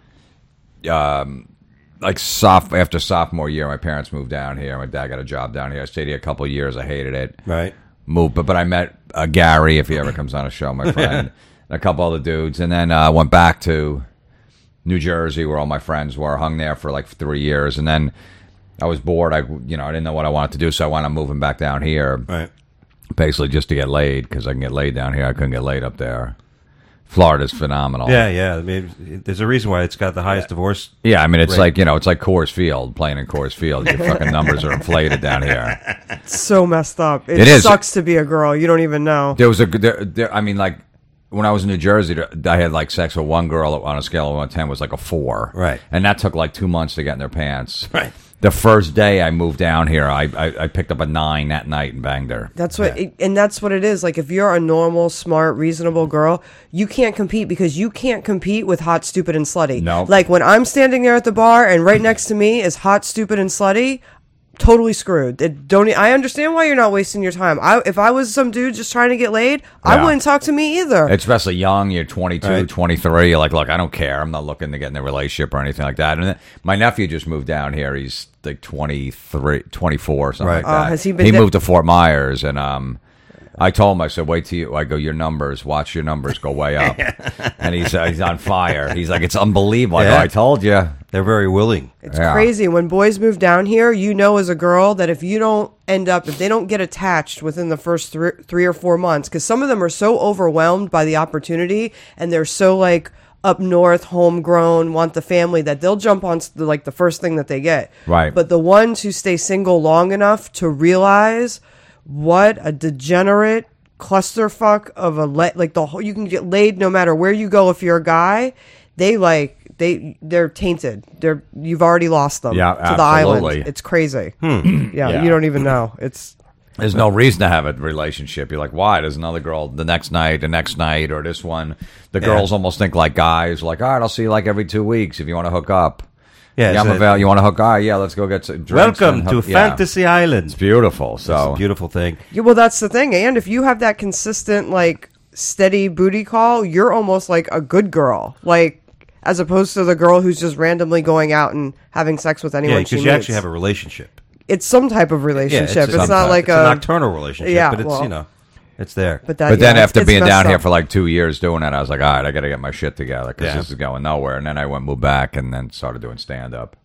Like after sophomore year, my parents moved down here. My dad got a job down here. I stayed here a couple of years. I hated it. Right. Moved, but I met Gary, if he ever comes on a show, my friend, and a couple other dudes, and then went back to New Jersey, where all my friends were. Hung there for like 3 years, and then I was bored. I didn't know what I wanted to do, so I wound up moving back down here. Right. Basically just to get laid, because I can get laid down here. I couldn't get laid up there. Florida's phenomenal. Yeah. I mean, there's a reason why it's got the highest divorce. Yeah, I mean, it's rate. like, it's like Coors Field, playing in Coors Field. Your fucking numbers are inflated down here. It's so messed up. It is. Sucks to be a girl. You don't even know. There was I mean, like, when I was in New Jersey, I had, like, sex with one girl on a scale of 1 to 10 was like a 4. Right. And that took, like, 2 months to get in their pants. Right. The first day I moved down here, I picked up a 9 that night and banged her. That's what, and that's what it is. Like, if you're a normal, smart, reasonable girl, you can't compete because you can't compete with hot, stupid, and slutty. No. Like, when I'm standing there at the bar and right next to me is hot, stupid, and slutty, totally screwed. I understand why you're not wasting your time. If I was some dude just trying to get laid, I Yeah. wouldn't talk to me either. Especially young, you're 22, Right. 23. You're like, look, I don't care. I'm not looking to get in a relationship or anything like that. And then, my nephew just moved down here. He's like 23, 24, something Right. like that. Has he been moved to Fort Myers, and I told him, I said, wait till you, I go, your numbers, watch your numbers go way up. And he's on fire. He's like, it's unbelievable. I go, Yeah. I told you. They're very willing. It's Yeah. crazy. When boys move down here, you know as a girl that if they don't get attached within the first 3 or 4 months, because some of them are so overwhelmed by the opportunity and they're so like up north, homegrown, want the family, that they'll jump on like the first thing that they get. Right. But the ones who stay single long enough to realize what a degenerate clusterfuck of you can get laid no matter where you go if you're a guy. They're tainted. You've already lost them Yeah, to the absolutely. island. It's crazy. Yeah. You don't even know. There's no reason to have a relationship. You're like, why? There's another girl the next night, or this one. The girls almost think like guys. Like, all right, I'll see you like every 2 weeks if you want to hook up. Yeah, I'm available. You want to hook up? Yeah, let's go get some drinks. Welcome and to hook- yeah. Fantasy Island. It's beautiful. It's So a beautiful thing. Yeah, well, that's the thing. And if you have that consistent, like, steady booty call, you're almost like a good girl. Like, as opposed to the girl who's just randomly going out and having sex with anyone Yeah, she because you meets. actually have a relationship. It's some type of relationship. Yeah, it's not like it's a nocturnal relationship, Yeah, but it's well- it's there. But that. But then yeah, after it's being messed down here up. for like 2 years doing it, I was like, all right, I got to get my shit together because Yeah. this is going nowhere. And then I moved back and then started doing stand up.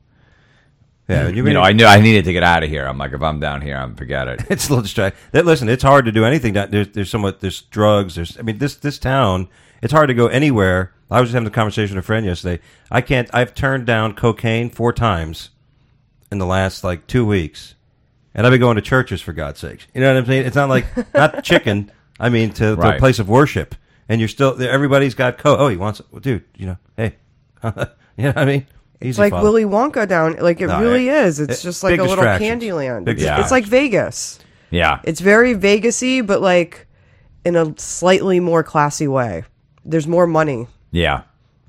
Yeah, You know, I knew I needed to get out of here. I'm like, if I'm down here, forget it. it's a little distracting. Listen, it's hard to do anything. There's drugs. This town. It's hard to go anywhere. I was just having a conversation with a friend yesterday. I've turned down cocaine 4 times in the last like 2 weeks, and I've been going to churches for God's sakes. You know what I'm saying? It's not like not chicken. I mean, to Right. a place of worship, and you're still everybody's got coke. Oh, he wants, dude. You know, hey, you know what I mean? It's Easy like father. Willy Wonka down. Like, it No, really is. It's just like big a little distractions. Candyland. Big Yeah. It's like Vegas. Yeah. It's very Vegas-y, but like in a slightly more classy way. There's more money. Yeah.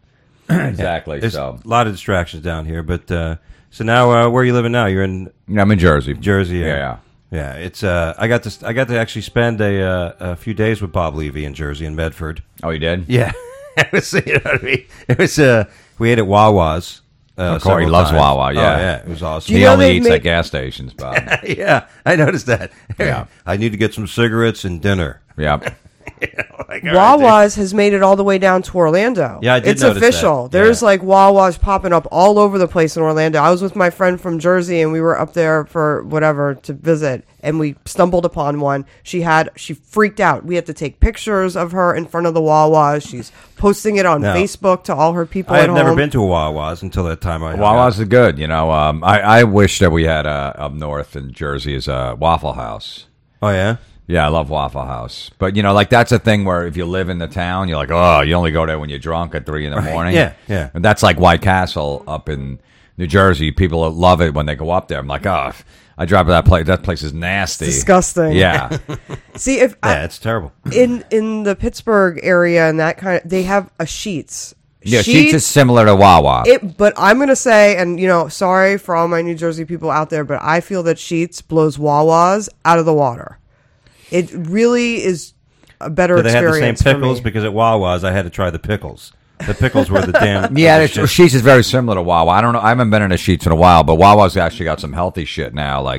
Exactly. There's So a lot of distractions down here, but so now where are you living now? You're in I'm in Jersey. Jersey. Yeah. Yeah. It's I got to actually spend a few days with Bob Levy in Jersey in Medford. Oh, you did? Yeah, it was, you know what I mean? It was we ate at Wawa's. Corey several loves times. Wawa, yeah. Oh, yeah, it was awesome. You He know only they've eats made- at gas stations, Bob. Yeah, I noticed that. Yeah. I need to get some cigarettes and dinner. Yep. Like, all right, Wawa's has made it all the way down to Orlando. Yeah, I did It's notice official. that. There's Yeah. like Wawa's popping up all over the place in Orlando. I was with my friend from Jersey and we were up there for whatever to visit and we stumbled upon one. She freaked out. We had to take pictures of her in front of the Wawa's. She's posting it on No. Facebook to all her people I at had never home. been to a Wawa's until that time. Wawa's are good. You know, I wish that we had up north in Jersey is a Waffle House. Oh yeah. Yeah, I love Waffle House. But, you know, like that's a thing where if you live in the town, you're like, oh, you only go there when you're drunk at 3 in the morning. Yeah, yeah. And that's like White Castle up in New Jersey. People love it when they go up there. I'm like, oh, I drive to that place. That place is nasty. Disgusting. Yeah. See, if Yeah, it's terrible. in the Pittsburgh area and that kind of, they have a Sheetz. Yeah, Sheetz is similar to Wawa. But I'm going to say, and you know, sorry for all my New Jersey people out there, but I feel that Sheetz blows Wawa's out of the water. It really is a better Do they have the same experience pickles? for me. Because at Wawa's, I had to try the pickles. The pickles were the damn. Yeah, the it's, shit. Sheetz is very similar to Wawa. I don't know. I haven't been in a Sheetz in a while, but Wawa's actually got some healthy shit now. Like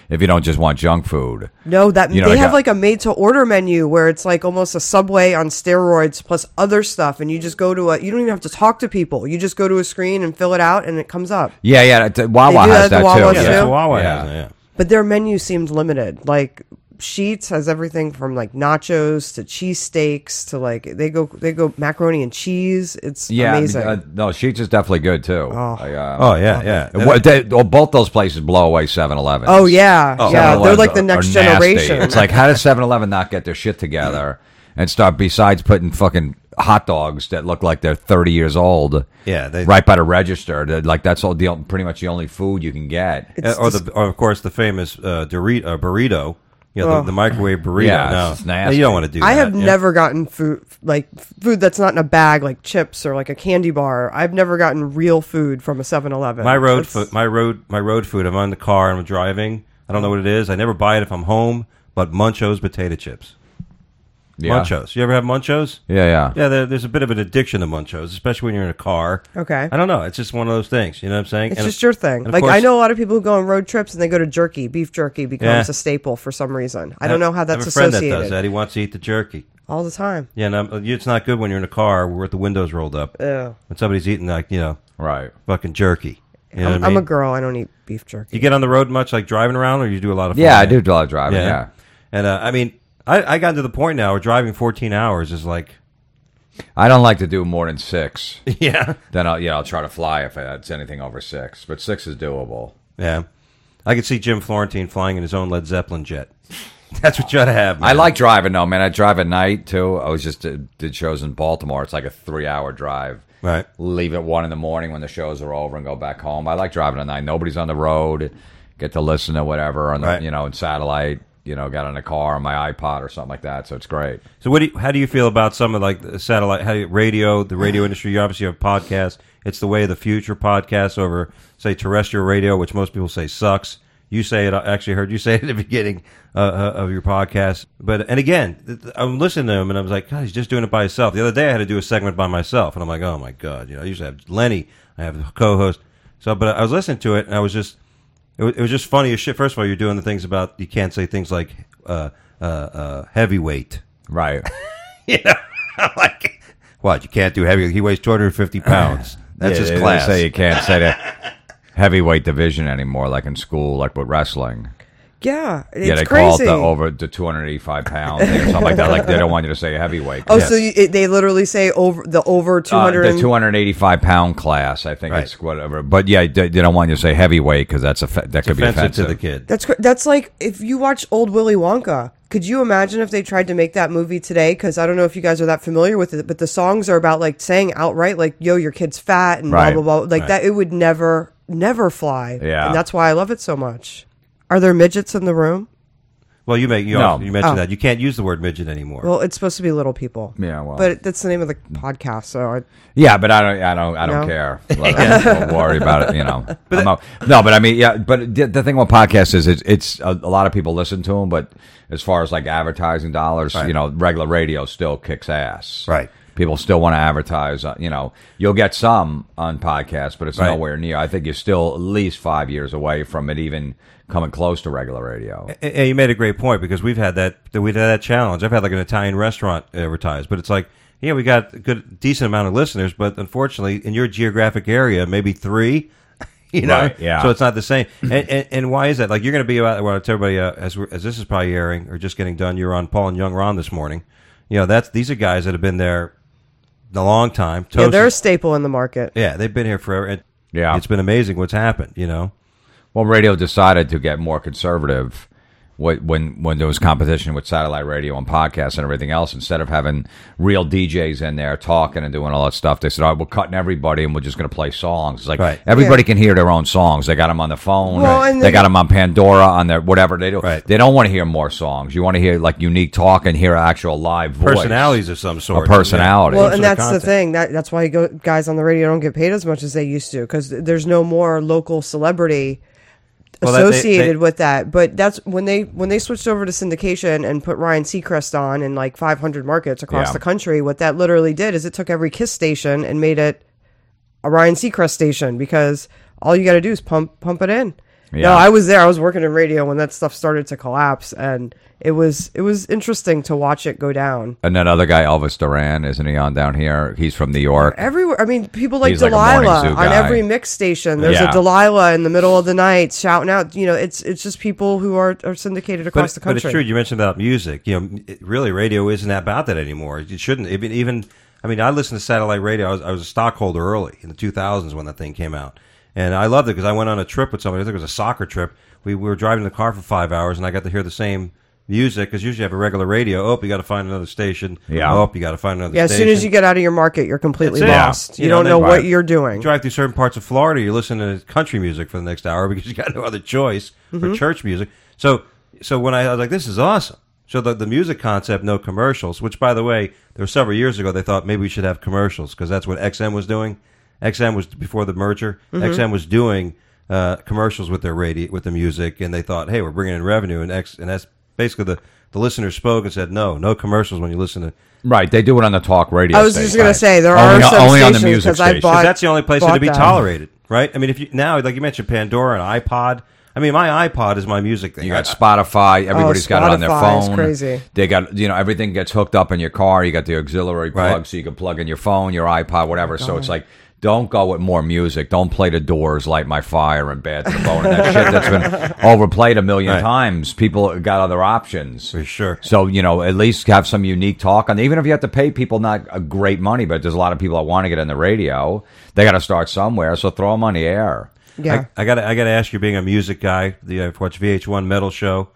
if you don't just want junk food. No, that You know, they I have got- like a made-to-order menu where it's like almost a Subway on steroids plus other stuff, and you just go to you don't even have to talk to people. You just go to a screen and fill it out, and it comes up. Yeah. Wawa They do has that at that the Wawa too. too? Yeah, Yeah. that's what Wawa Yeah. has. Yeah. But their menu seemed limited. Like Sheetz has everything from like nachos to cheesesteaks to like they go macaroni and cheese. It's amazing. No, Sheetz is definitely good too. Oh yeah. Both those places blow away 7-Eleven. Oh yeah, Oh. yeah. They're 7-Elevens like the are next nasty. generation. It's like, how does 7-Eleven not get their shit together and start, besides putting fucking hot dogs that look like they're 30 years old, Yeah, they- right by the register? Like, that's all pretty much the only food you can get. Or of course the famous burrito. You know, the microwave burrito. Yeah, no, it's nasty. you don't want to do that. I have yeah. never gotten food that's not in a bag, like chips or like a candy bar. I've never gotten real food from a 7-Eleven. My road food. My road food. I'm on the car and I'm driving. I don't know what it is. I never buy it if I'm home. But Munchos potato chips. Yeah. Munchos. You ever have Munchos? Yeah. Yeah, there's a bit of an addiction to Munchos, especially when you're in a car. Okay. I don't know. It's just one of those things. You know what I'm saying? It's And- just your thing. and of Like course- I know a lot of people who go on road trips and they go to jerky. Beef jerky becomes Yeah. a staple for some reason. I don't know how I that's have a friend associated. that does that. He wants to eat the jerky. All the time. Yeah, and it's not good when you're in a car with the windows rolled up. Ew. When somebody's eating Right. fucking jerky. You know what I I'm mean? a girl. I don't eat beef jerky. You get on the road much, like driving around, or you do a lot of? Yeah, I flying? do a lot of driving, yeah. And I mean, I got to the point now where driving 14 hours is like, I don't like to do more than 6. yeah, Then I'll try to fly if it's anything over 6. But 6 is doable. yeah. I could see Jim Florentine flying in his own Led Zeppelin jet. That's what you ought to have. Man. I like driving though, man. I drive at night too. I was just did shows in Baltimore. It's like a 3-hour drive. Right. Leave at 1 a.m. when the shows are over and go back home. I like driving at night. Nobody's on the road. Get to listen to whatever on the Right. in satellite. Got in a car on my iPod or something like that. So it's great. So how do you feel about some of like the satellite, the radio industry? You obviously have podcasts. It's the way of the future, podcasts over, say, terrestrial radio, which most people say sucks. You say it. I actually heard you say it at the beginning of your podcast. And again, I'm listening to him, and I was like, God, he's just doing it by himself. The other day, I had to do a segment by myself, and I'm like, oh my God, I usually have Lenny, I have a co-host. So, but I was listening to it, and I was just, it was just funny as shit. First of all, you're doing the things about you can't say things like heavyweight. Right. I'm like, what? You can't do heavy. He weighs 250 pounds. That's his They class. say you can't say the heavyweight division anymore, like in school, like with wrestling. Yeah, it's They crazy. call it the 285 pound thing or something like that. Like they don't want you to say heavyweight. Oh, Yes. so they literally say over 200. The 285 pound class, I think Right. it's whatever. But yeah, they don't want you to say heavyweight because that could be offensive offensive to the kid. That's like if you watch old Willy Wonka. Could you imagine if they tried to make that movie today? Because I don't know if you guys are that familiar with it, but the songs are about like saying outright like, "Yo, your kid's fat" and Right. blah blah blah. Like Right. that, it would never fly. Yeah. and that's why I love it so much. Are there midgets in the room? Well, you No. mentioned Oh. that you can't use the word midget anymore. Well, it's supposed to be little people. Yeah, well. but that's the name of the podcast. So Yeah, but I don't No? care. Like, don't worry about it. No, but I mean, yeah. But the thing with podcasts is it's a lot of people listen to them, but as far as like advertising dollars, Right. regular radio still kicks ass. Right. People still want to advertise. You'll get some on podcasts, but it's Right. nowhere near. I think you're still at least 5 years away from it even coming close to regular radio. And you made a great point because we've had that challenge. I've had like an Italian restaurant advertised, but it's like, yeah, we got a decent amount of listeners, but unfortunately, in your geographic area, maybe 3. Right, yeah. So it's not the same. And why is that? Like you're going to be out. Well, to everybody as this is probably airing or just getting done. You're on Paul and Young Ron this morning. These are guys that have been there a long time. yeah, they're a Toasted. staple in the market. Yeah, they've been here forever. And Yeah. it's been amazing what's happened. Well, radio decided to get more conservative when there was competition with satellite radio and podcasts and everything else. Instead of having real DJs in there talking and doing all that stuff, they said, all right, we're cutting everybody and we're just going to play songs. It's like Right. everybody can hear their own songs. They got them on the phone. Well, and they got them on Pandora, on their whatever they do. Right. They don't want to hear more songs. You want to hear like unique talk and hear actual live voice. Personalities of some sort. Or personality. Well, Some and sort of that's the content. thing. That's why guys on the radio don't get paid as much as they used to because there's no more local celebrity Well, associated they- with that. But that's when they switched over to syndication and put Ryan Seacrest on in like 500 markets across Yeah. the country. What that literally did is it took every KISS station and made it a Ryan Seacrest station because all you got to do is pump it in. No, I was there. I was working in radio when that stuff started to collapse, and it was interesting to watch it go down. And that other guy, Elvis Duran, isn't he on down here? He's from New York. Everywhere. I mean, people like He's like a Delilah morning zoo on guy. every mix station. There's Yeah. a Delilah in the middle of the night shouting out. You know, it's just people who are syndicated across the country. But it's true. You mentioned about music. You know, really, radio isn't about that anymore. It shouldn't. Even I mean, I listened to satellite radio. I was a stockholder early in the 2000s when that thing came out. And I loved it because I went on a trip with somebody. I think it was a soccer trip. We were driving in the car for 5 hours, and I got to hear the same music because usually you have a regular radio. Oh, you got to find another station. Yeah. Oh, you got to find another Yeah, as station. soon as you get out of your market, you're completely That's it. lost. Yeah. You You know, don't know then- what Right. you're doing. drive through certain parts of Florida, you're listening to country music for the next hour because you got no other choice for church music. So when I was like, this is awesome. So the music concept, no commercials, which, by the way, there were several years ago, they thought maybe we should have commercials because that's what XM was doing. XM was, before the merger, XM was doing commercials with their radio, with the music, and they thought, hey, we're bringing in revenue, and that's basically the listeners spoke and said, no commercials when you listen to. Right, they do it on the talk radio I was station. just going Right. to say, there Only are on- some only on the stations music because I station. bought. Because that's the only place bought it'd be that. tolerated, right? I mean, if you now, like you mentioned, Pandora and iPod. I mean, my iPod is my music thing. You got Spotify. Everybody's got it on their Spotify is phone. crazy. They got, everything gets hooked up in your car. You got the auxiliary plug, Right. so you can plug in your phone, your iPod, whatever. So it's like, don't go with more music. Don't play The Doors, Light My Fire, and Bad to the Bone, and that shit that's been overplayed a million Right. times. People got other options. For sure. So, at least have some unique talk. And even if you have to pay people not a great money, but there's a lot of people that want to get in the radio, they got to start somewhere. So throw them on the air. Yeah. I gotta ask you, being a music guy, I've watched VH1 Metal Show.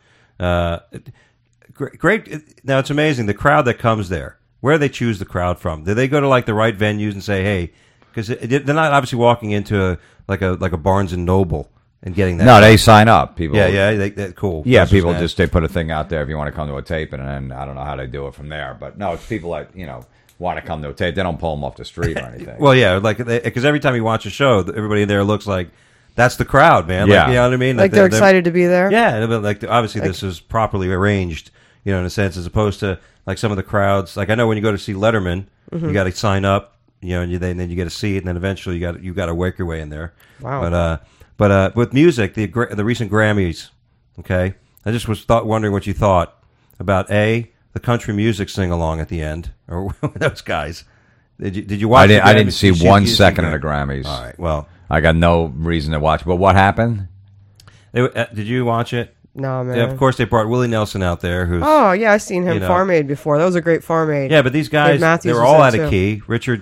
Great. Now it's amazing the crowd that comes there. Where do they choose the crowd from? Do they go to like the right venues and say, hey, because they're not obviously walking into a Barnes and Noble and getting that. No, they sign up. People. Yeah, they're cool. Yeah, That's people what's they put a thing out there if you want to come to a tape, and then I don't know how they do it from there. But no, it's people that want to come to a tape. They don't pull them off the street or anything. Well, yeah, like because every time you watch a show, everybody there looks like that's the crowd, man. Yeah. Like, you know what I mean? Like they're excited to be there. Yeah, but like obviously this is properly arranged, in a sense, as opposed to like some of the crowds. Like I know when you go to see Letterman, you got to sign up, and then you get a seat, and then eventually you got to work your way in there. Wow. But with music, the recent Grammys, okay, I just was wondering what you thought about the country music sing along at the end, or those guys. Did you watch? I didn't Grammys? see Did you 1 see second of the Grammys. All right, well, I got no reason to watch. But what happened? did you watch it? No, man. Yeah, of course they brought Willie Nelson out there, who's Oh, yeah, I seen him You know. Farm Aid before. That was a great Farm Aid. yeah, but these guys Dave Matthews they were was all there, out of too. key. Richard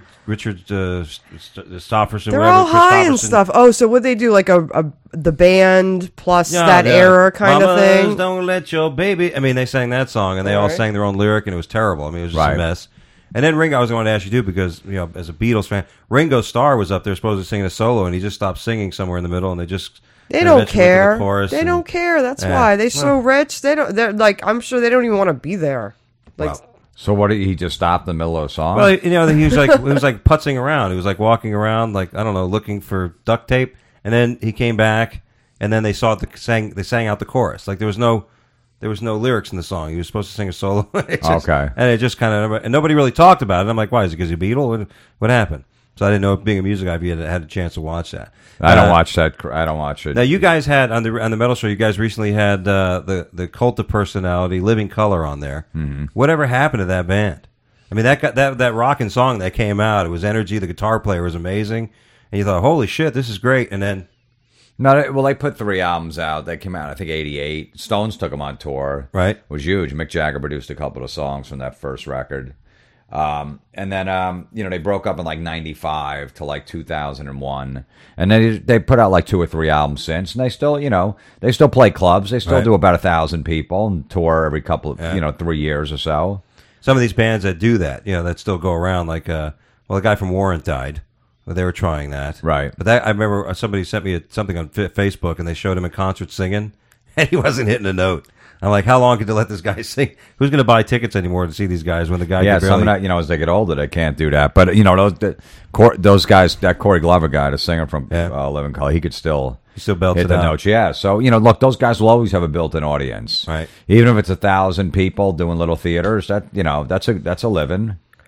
Stofferson, They're whatever, all Chris high and Stofferson. stuff. Oh, so would they do like the band plus Yeah, that the era kind of Mamas thing? Don't let your baby. I mean, they sang that song, and they all Alright. sang their own lyric, and it was terrible. I mean, it was just Right. a mess. And then Ringo, I was going to ask you too, because as a Beatles fan, Ringo Starr was up there supposed to sing a solo, and he just stopped singing somewhere in the middle, and they just They and don't eventually went to care. the chorus They and- don't care. That's Yeah. why they're so rich. They don't. They're like. I'm sure they don't even want to be there. Like. Well, So what? He just stopped in the middle of a song? Well, he was like putzing around. He was like walking around, like I don't know, looking for duct tape. And then he came back, and then they they sang out the chorus. Like there was no lyrics in the song. He was supposed to sing a solo. Okay. And it just kind of, and nobody really talked about it. I'm like, why is it because he's a Beatle? What happened? So I didn't know, being a music guy, if you had a chance to watch that. I don't watch that. I don't watch it. Now you guys had on the metal show. You guys recently had the Cult of Personality, Living Color on there. Mm-hmm. Whatever happened to that band? I mean, that rocking song that came out. It was energy. The guitar player was amazing, and you thought, holy shit, this is great. And then No, they put 3 albums out. They came out, I think, 88. Stones took them on tour. Right. It was huge. Mick Jagger produced a couple of songs from that first record. And then, they broke up in like 95 to like 2001. And then they put out like 2 or 3 albums since. And they still, they still play clubs. They still Right. do about 1,000 people and tour every couple of, 3 years or so. some of these bands that do that, that still go around, like the guy from Warrant died. Well, they were trying that, Right. But I remember somebody sent me something on Facebook, and they showed him in concert singing, and he wasn't hitting a note. I'm like, how long could they let this guy sing? Who's going to buy tickets anymore to see these guys when the guy? Yeah, could barely... some of that, as they get older, they can't do that. But, those guys, that Corey Glover guy, the singer from Living Color, he could still... He still belts hit it the out. notes, yeah. So, look, those guys will always have a built-in audience. Right. Even if it's 1,000 people doing little theaters, that's a living.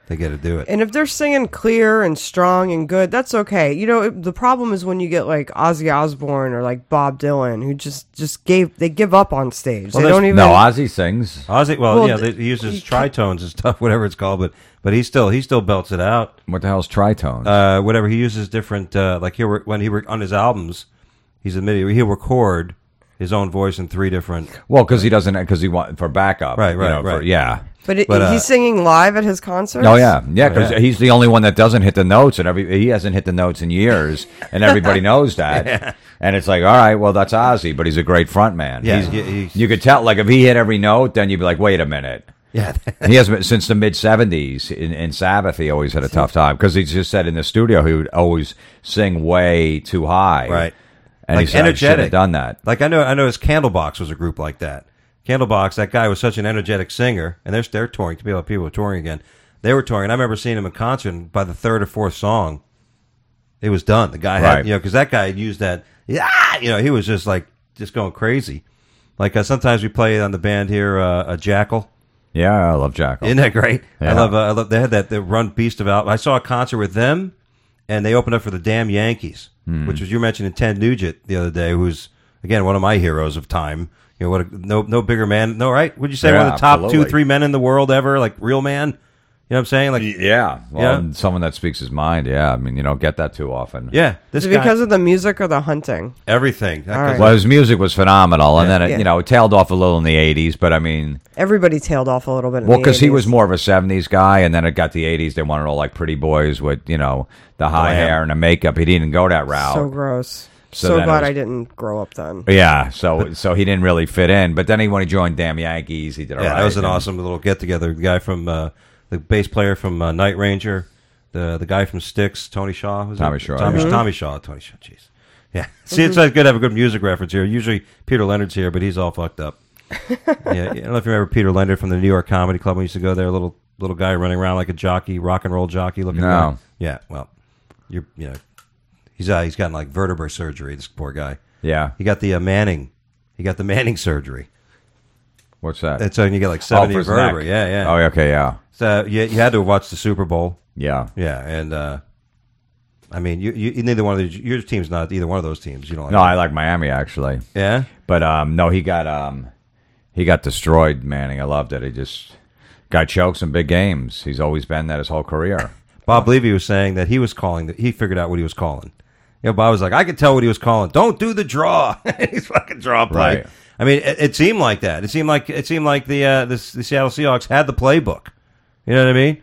they get to do it. And if they're singing clear and strong and good, that's okay. You know, the problem is when you get like Ozzy Osbourne or like Bob Dylan, who they give up on stage. Well, They don't even. No, Ozzy sings. Ozzy, Well, he uses tritones and stuff, whatever it's called, but he still belts it out. What the hell's tritones? Whatever, he uses different like when he on his albums, he'll record his own voice in 3 different. Well, because he want for backup, Right, you know, right. yeah. But he's singing live at his concerts. Oh yeah, because Yeah. he's the only one that doesn't hit the notes, and he hasn't hit the notes in years, and everybody knows that. Yeah. And it's like, all right, well, that's Ozzy, but he's a great front man. Yeah, He's- you could tell, like, if he hit every note, then you'd be like, wait a minute. Yeah. He has been since the mid '70s in Sabbath. He always had a tough time because he just said in the studio he would always sing way too high, Right. And Like he said, I should energetic. have done that. Like I know his Candlebox was a group like that. Candlebox, that guy was such an energetic singer, and they're touring. People are touring again. They were touring. And I remember seeing him in concert. And by the 3rd or 4th song, it was done. The guy had, Right. because that guy had used that. Yeah, he was just going crazy. Like sometimes we play on the band here, a Jackal. Yeah, I love Jackal. Isn't that great? Yeah. I love. They had the Run Beast of Out. I saw a concert with them, and they opened up for the Damn Yankees, which was you mentioned Ted Nugent the other day, who's again one of my heroes of time. No bigger man. No, right? Would you say Yeah, one of the top absolutely. 2-3 men in the world ever? Like real man. You know what I'm saying? Like Yeah, well, Yeah. someone that speaks his mind. Yeah, I mean, you don't get that too often. yeah, this Is it guy because of the music or the hunting? everything. All right. Well, his music was phenomenal, and then it, Yeah. it tailed off a little in the '80s. But I mean, Everybody tailed off a little bit. well, because he was more of a '70s guy, and then it got the '80s. They wanted all like pretty boys with the high Glam. hair and the makeup. He didn't go that route. so gross. So So then it glad was- I didn't grow up then. Yeah, so he didn't really fit in. But then when he joined Damn Yankees, he did all Yeah, right. that was an And- awesome little get together. The guy from the bass player from Night Ranger, the guy from Styx, Tony Shaw. Was Tommy it? Shaw, Tommy, yeah. Tommy Shaw. Tony Shaw. Jeez. Yeah. See, it's good to have a good music reference here. Usually Peter Leonard's here, but he's all fucked up. Yeah, I don't know if you remember Peter Leonard from the New York Comedy Club. We used to go there. Little guy running around like a jockey, rock and roll jockey looking. No. guy. Yeah. Well, he's gotten like vertebrae surgery. This poor guy. Yeah, He got the Manning. He got the Manning surgery. what's that? That's when you get like Oh, 70 for his vertebrae. neck. Yeah, yeah. Oh, okay, yeah, So you had to have watched the Super Bowl. yeah. Yeah, and I mean, you neither one of these. Your team's not either one of those teams. You don't. Like No, I like Miami actually, Yeah. but no, he got destroyed. Manning, I loved it. He just guy chokes in big games. He's always been that his whole career. Bob Levy was saying that he was calling. He figured out what he was calling. Bob was like, I could tell what he was calling. Don't do the draw. He's fucking draw play. Right. I mean, it seemed like that. It seemed like the Seattle Seahawks had the playbook. You know what I mean?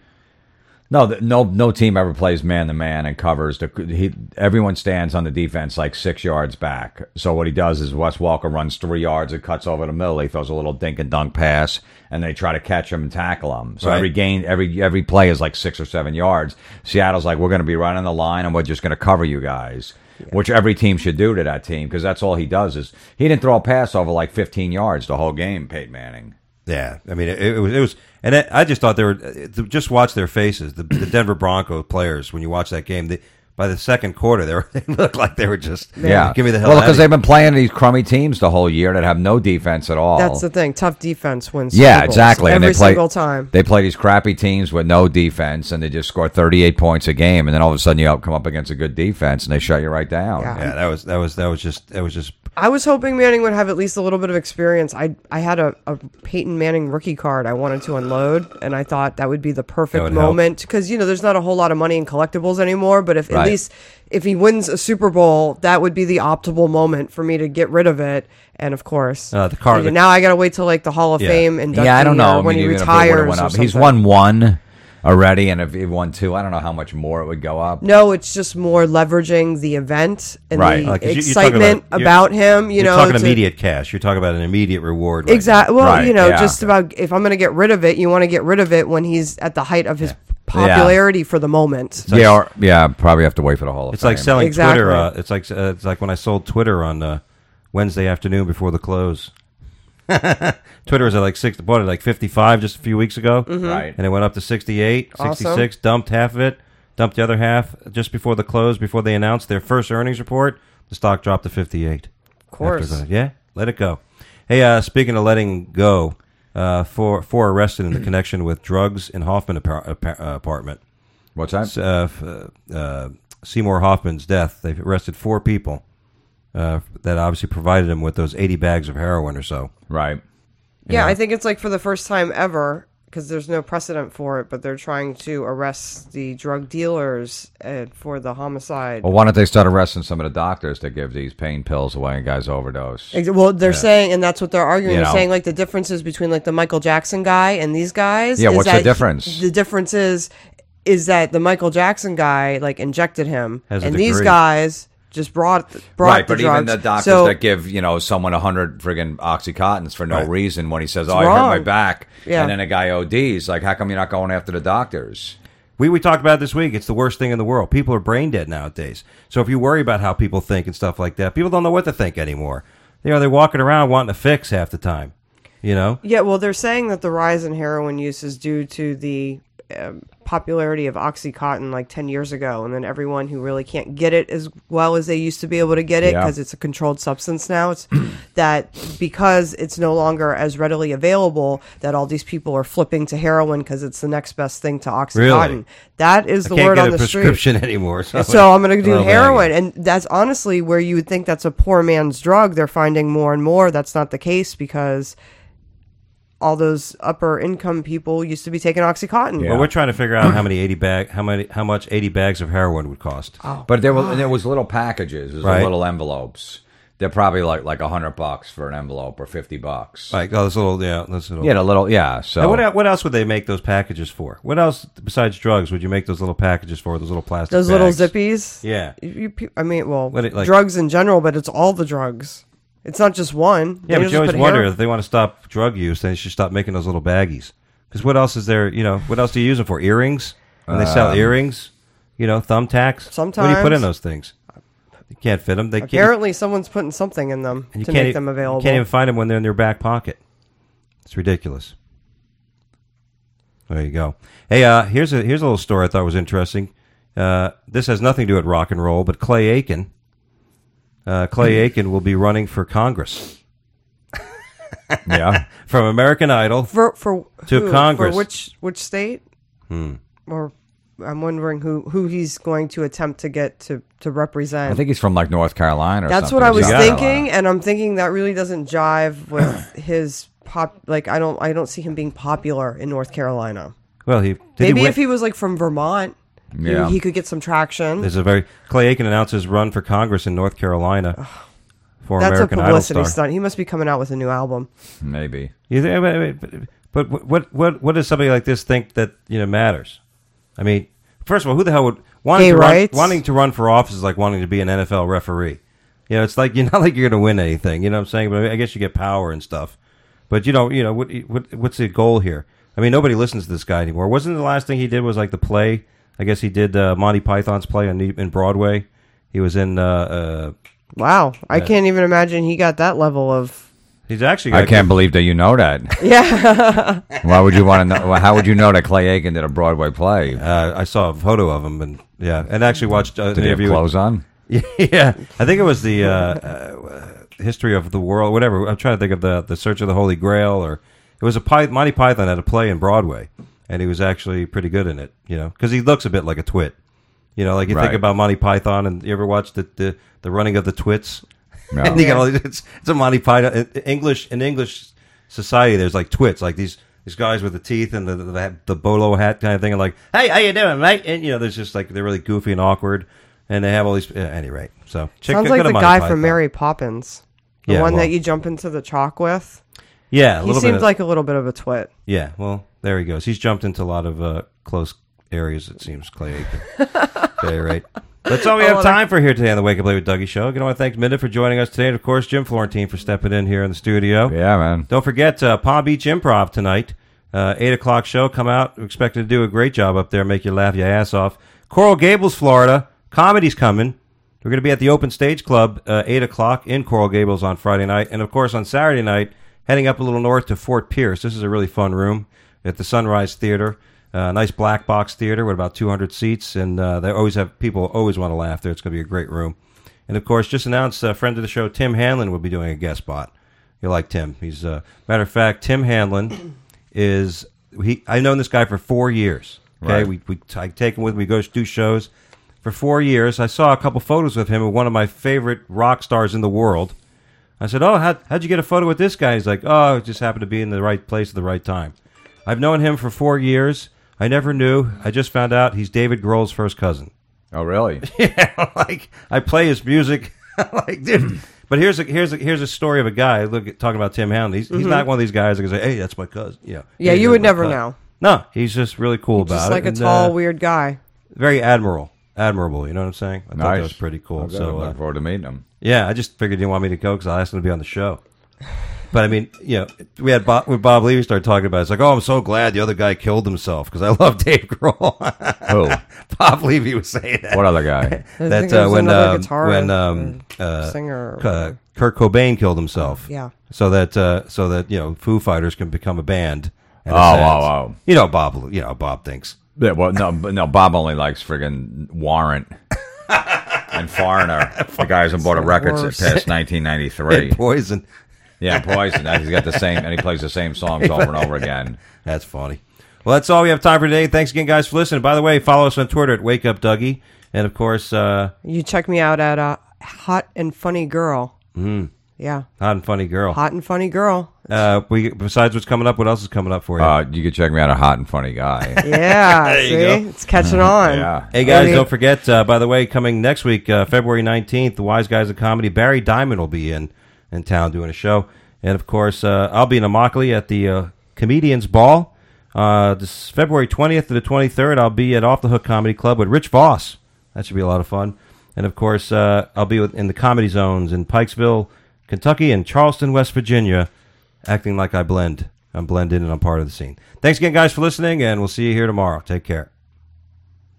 No team ever plays man to man and covers. Everyone stands on the defense like 6 yards back. So what he does is Wes Walker runs 3 yards and cuts over the middle. He throws a little dink and dunk pass, and they try to catch him and tackle him. So Right. every play is like 6 or 7 yards. Seattle's like, we're going to be running the line, and we're just going to cover you guys. Which every team should do to that team, because that's all he does. Is he didn't throw a pass over like 15 yards the whole game, Peyton Manning. Yeah, I mean, it was, and I just thought they were. Just watch their faces, the Denver Broncos players. When you watch that game, by the second quarter, they looked like they were just, Yeah. give me the hell Well, out of because here. they've been playing these crummy teams the whole year that have no defense at all. That's the thing. Tough defense wins. Yeah, Super Bowls exactly. Every and they play, single time. They play these crappy teams with no defense, and they just score 38 points a game, and then all of a sudden you come up against a good defense, and they shut you right down. Yeah. Yeah, that was just. I was hoping Manning would have at least a little bit of experience. I had a Peyton Manning rookie card I wanted to unload, and I thought that would be the That perfect would help. moment because there's not a whole lot of money in collectibles anymore. But if Right. at least if he wins a Super Bowl, that would be the optimal moment for me to get rid of it. And of course, The card- now I got to wait till like the Hall of Yeah. Fame induction Yeah, I don't know. or when he even if it retires. would've went or up. He's something. won one already, and if he won two, I don't know how much more it would go up. No, it's just more leveraging the event and Right. the 'Cause you're talking excitement about- about him. You're talking immediate cash. You're talking about an immediate reward. Right Exactly. Well, Right, yeah. just about if I'm going to get rid of it, you want to get rid of it when he's at the height of his popularity for the moment. Probably have to wait for the Hall of It's Fame. like selling Exactly. Twitter. It's like when I sold Twitter on Wednesday afternoon before the close. Twitter was at like bought it like 55 just a few weeks ago, Right. and it went up to 68, Awesome. 66. Dumped half of it, dumped the other half just before the close, before they announced their first earnings report. The stock dropped to 58. Of course. After that. Yeah, let it go. Hey, speaking of letting go, four arrested in the connection with drugs in Hoffman apartment. What's that? Seymour Hoffman's death. They've arrested 4 people that obviously provided him with those 80 bags of heroin or so. Right. Yeah, I think it's like for the first time ever, because there's no precedent for it, but they're trying to arrest the drug dealers for the homicide. Well, why don't they start arresting some of the doctors that give these pain pills away and guys overdose? Well, they're saying, and that's what they're arguing. You They're know. saying like the differences between like the Michael Jackson guy and these guys. Yeah, is what's the that difference? The difference is that the Michael Jackson guy like injected him, Has a and these degree. guys just brought Right, the but drugs. even the doctors So- that give, someone 100 friggin' Oxycontins for no Right. reason when he says, It's I hurt my wrong. back, Yeah. and then a guy ODs, like, how come you're not going after the doctors? We talked about it this week. It's the worst thing in the world. People are brain dead nowadays. So if you worry about how people think and stuff like that, people don't know what to think anymore. They're walking around wanting to fix half the time. Yeah, well, they're saying that the rise in heroin use is due to the popularity of OxyContin like 10 years ago, and then everyone who really can't get it as well as they used to be able to get it Yeah. because it's a controlled substance now. It's that because it's no longer as readily available that all these people are flipping to heroin because it's the next best thing to OxyContin. Really? That is I the can't word get on a the street. prescription anymore. So I'm going to do Oh, man. heroin. And that's honestly where you would think that's a poor man's drug. They're finding more and more that's not the case because all those upper income people used to be taking OxyContin. Yeah. Well, we're trying to figure out how much 80 bags of heroin would cost. But there was little packages, there was Right. little envelopes. They're probably like $100 for an envelope or $50. Like those little, those little. Yeah, the little, yeah. So And what else would they make those packages for? What else besides drugs would you make those little packages for? Those little plastic Those bags? little zippies. Yeah. I mean, well, What it, like- drugs in general, but it's all the drugs. It's not just one. Yeah, They but just you always put wonder heroin- if they want to stop drug use, then you should stop making those little baggies. Because what else is there? What else do you use them for? Earrings? When they sell earrings, thumbtacks. What do you put in Sometimes. those things? You can't fit them. They can't. Apparently, someone's putting something in them And you to can't make e- them available. You can't even find them when they're in your back pocket. It's ridiculous. There you go. Hey, here's a little story I thought was interesting. This has nothing to do with rock and roll, but Clay Aiken. Clay Aiken will be running for Congress yeah. from American Idol. for To who? Congress. For which state? Or I'm wondering who he's going to attempt to get to represent. I think he's from like North Carolina or That's something. what I was South Carolina. thinking, and I'm thinking that really doesn't jive with his pop. Like I don't see him being popular in North Carolina. Well, Maybe if he was like from Vermont, Yeah. he could get some traction. Clay Aiken announced his run for Congress in North Carolina for That's American a Idol publicity star. stunt. He must be coming out with a new album. Maybe. You think, but what does somebody like this think that matters? I mean, first of all, who the hell would Gay rights? wanting to run for office is like wanting to be an NFL referee. It's like you're not like you're going to win anything. You know what I'm saying? But I guess you get power and stuff. But what's the goal here? I mean, nobody listens to this guy anymore. Wasn't the last thing he did was like the play? I guess he did Monty Python's play in Broadway. He was in. Wow, I can't even imagine he got that level of. He's actually. I can't believe that you know that. Yeah, Why would you want to know? How would you know that Clay Aiken did a Broadway play? I saw a photo of him, and actually watched an Did he have interview. clothes on? Yeah, I think it was the History of the World, whatever. I'm trying to think of the Search of the Holy Grail, or it was Monty Python had a play in Broadway, and he was actually pretty good in it. Because he looks a bit like a twit. Like you think Right. about Monty Python, and you ever watch the running of the twits? No. And you got all these, it's a Monty Python in English society. There's like twits, like these guys with the teeth and the bolo hat kind of thing, and like, hey, how you doing, mate? And there's just like they're really goofy and awkward, and they have all these. Anyway, so sounds go like to the Monty guy Python. from Mary Poppins, the Yeah, one well- that you jump into the chalk with. Yeah, a He little seems bit. like a little bit of a twit. Yeah, well, there he goes. He's jumped into a lot of close areas. It seems Clay Aiken. Okay, right. That's all we have time for here today on the Wake Up Late with Dougie show. Again, I want to thank Minda for joining us today, and of course Jim Florentine for stepping in here in the studio. Yeah, man. Don't forget Palm Beach Improv tonight, 8 o'clock show. Come out. We're expecting to do a great job up there, make you laugh your ass off. Coral Gables, Florida. Comedy's coming. We're going to be at the Open Stage Club 8 o'clock in Coral Gables on Friday night. And, of course, on Saturday night, heading up a little north to Fort Pierce. This is a really fun room at the Sunrise Theater. Nice black box theater with about 200 seats. And they always have people always want to laugh there. It's going to be a great room. And, of course, just announced a friend of the show, Tim Hanlon, will be doing a guest spot. You'll like Tim. He's matter of fact, Tim Hanlon is I've known this guy for 4 years. Okay, Right. I take him with me. We go do shows for 4 years. I saw a couple photos of him with one of my favorite rock stars in the world. I said, "Oh, how'd you get a photo with this guy?" He's like, "Oh, it just happened to be in the right place at the right time." I've known him for 4 years. I never knew. I just found out he's David Grohl's first cousin. Oh, really? Yeah, like I play his music, like dude. But here's a story of a guy. Talking about Tim Hanlon. He's not one of these guys that can say, "Hey, that's my cousin." Yeah, Yeah, Hey, you that's would my never cousin. know. No, he's just really cool about Just it. like a and, tall, weird guy. very admirable. You know what I'm saying? I thought that was pretty cool. Okay, So I'm looking forward to meeting him. yeah, I just figured you didn't want me to go because I asked him to be on the show. But I mean, we had when Bob Levy started talking about it, it's like, oh, I'm so glad the other guy killed himself because I love Dave Grohl. Who? Bob Levy was saying that. What other guy? I think there was when another guitarist when singer. or whatever. Kurt Cobain killed himself. Yeah. So that Foo Fighters can become a band. and a Oh, band. wow. Bob thinks. Yeah, well, no, Bob only likes friggin' Warrant and Foreigner. The guy hasn't bought a record worst. past 1993. Poison. Yeah, Poison. He's got the same, and he plays the same songs over and over again. That's funny. Well, that's all we have time for today. Thanks again, guys, for listening. By the way, follow us on Twitter at Wake Up Dougie, and of course, You check me out at Hot and Funny Girl. Yeah. Hot and Funny Girl. Hot and Funny Girl. Besides what's coming up, what else is coming up for you? You can check me out at Hot and Funny Guy. Yeah. There you see? go. It's catching on. Yeah. Hey guys, Okay. don't forget, by the way, coming next week, February 19th, the Wise Guys of Comedy, Barry Diamond will be in town doing a show. And of course, I'll be in Immokalee at the Comedians Ball. This February 20th to the 23rd, I'll be at Off the Hook Comedy Club with Rich Voss. That should be a lot of fun. And of course, I'll be in the Comedy Zones in Pikesville, Kentucky, and Charleston, West Virginia, acting like I blend. I'm blended and I'm part of the scene. Thanks again, guys, for listening, and we'll see you here tomorrow. Take care.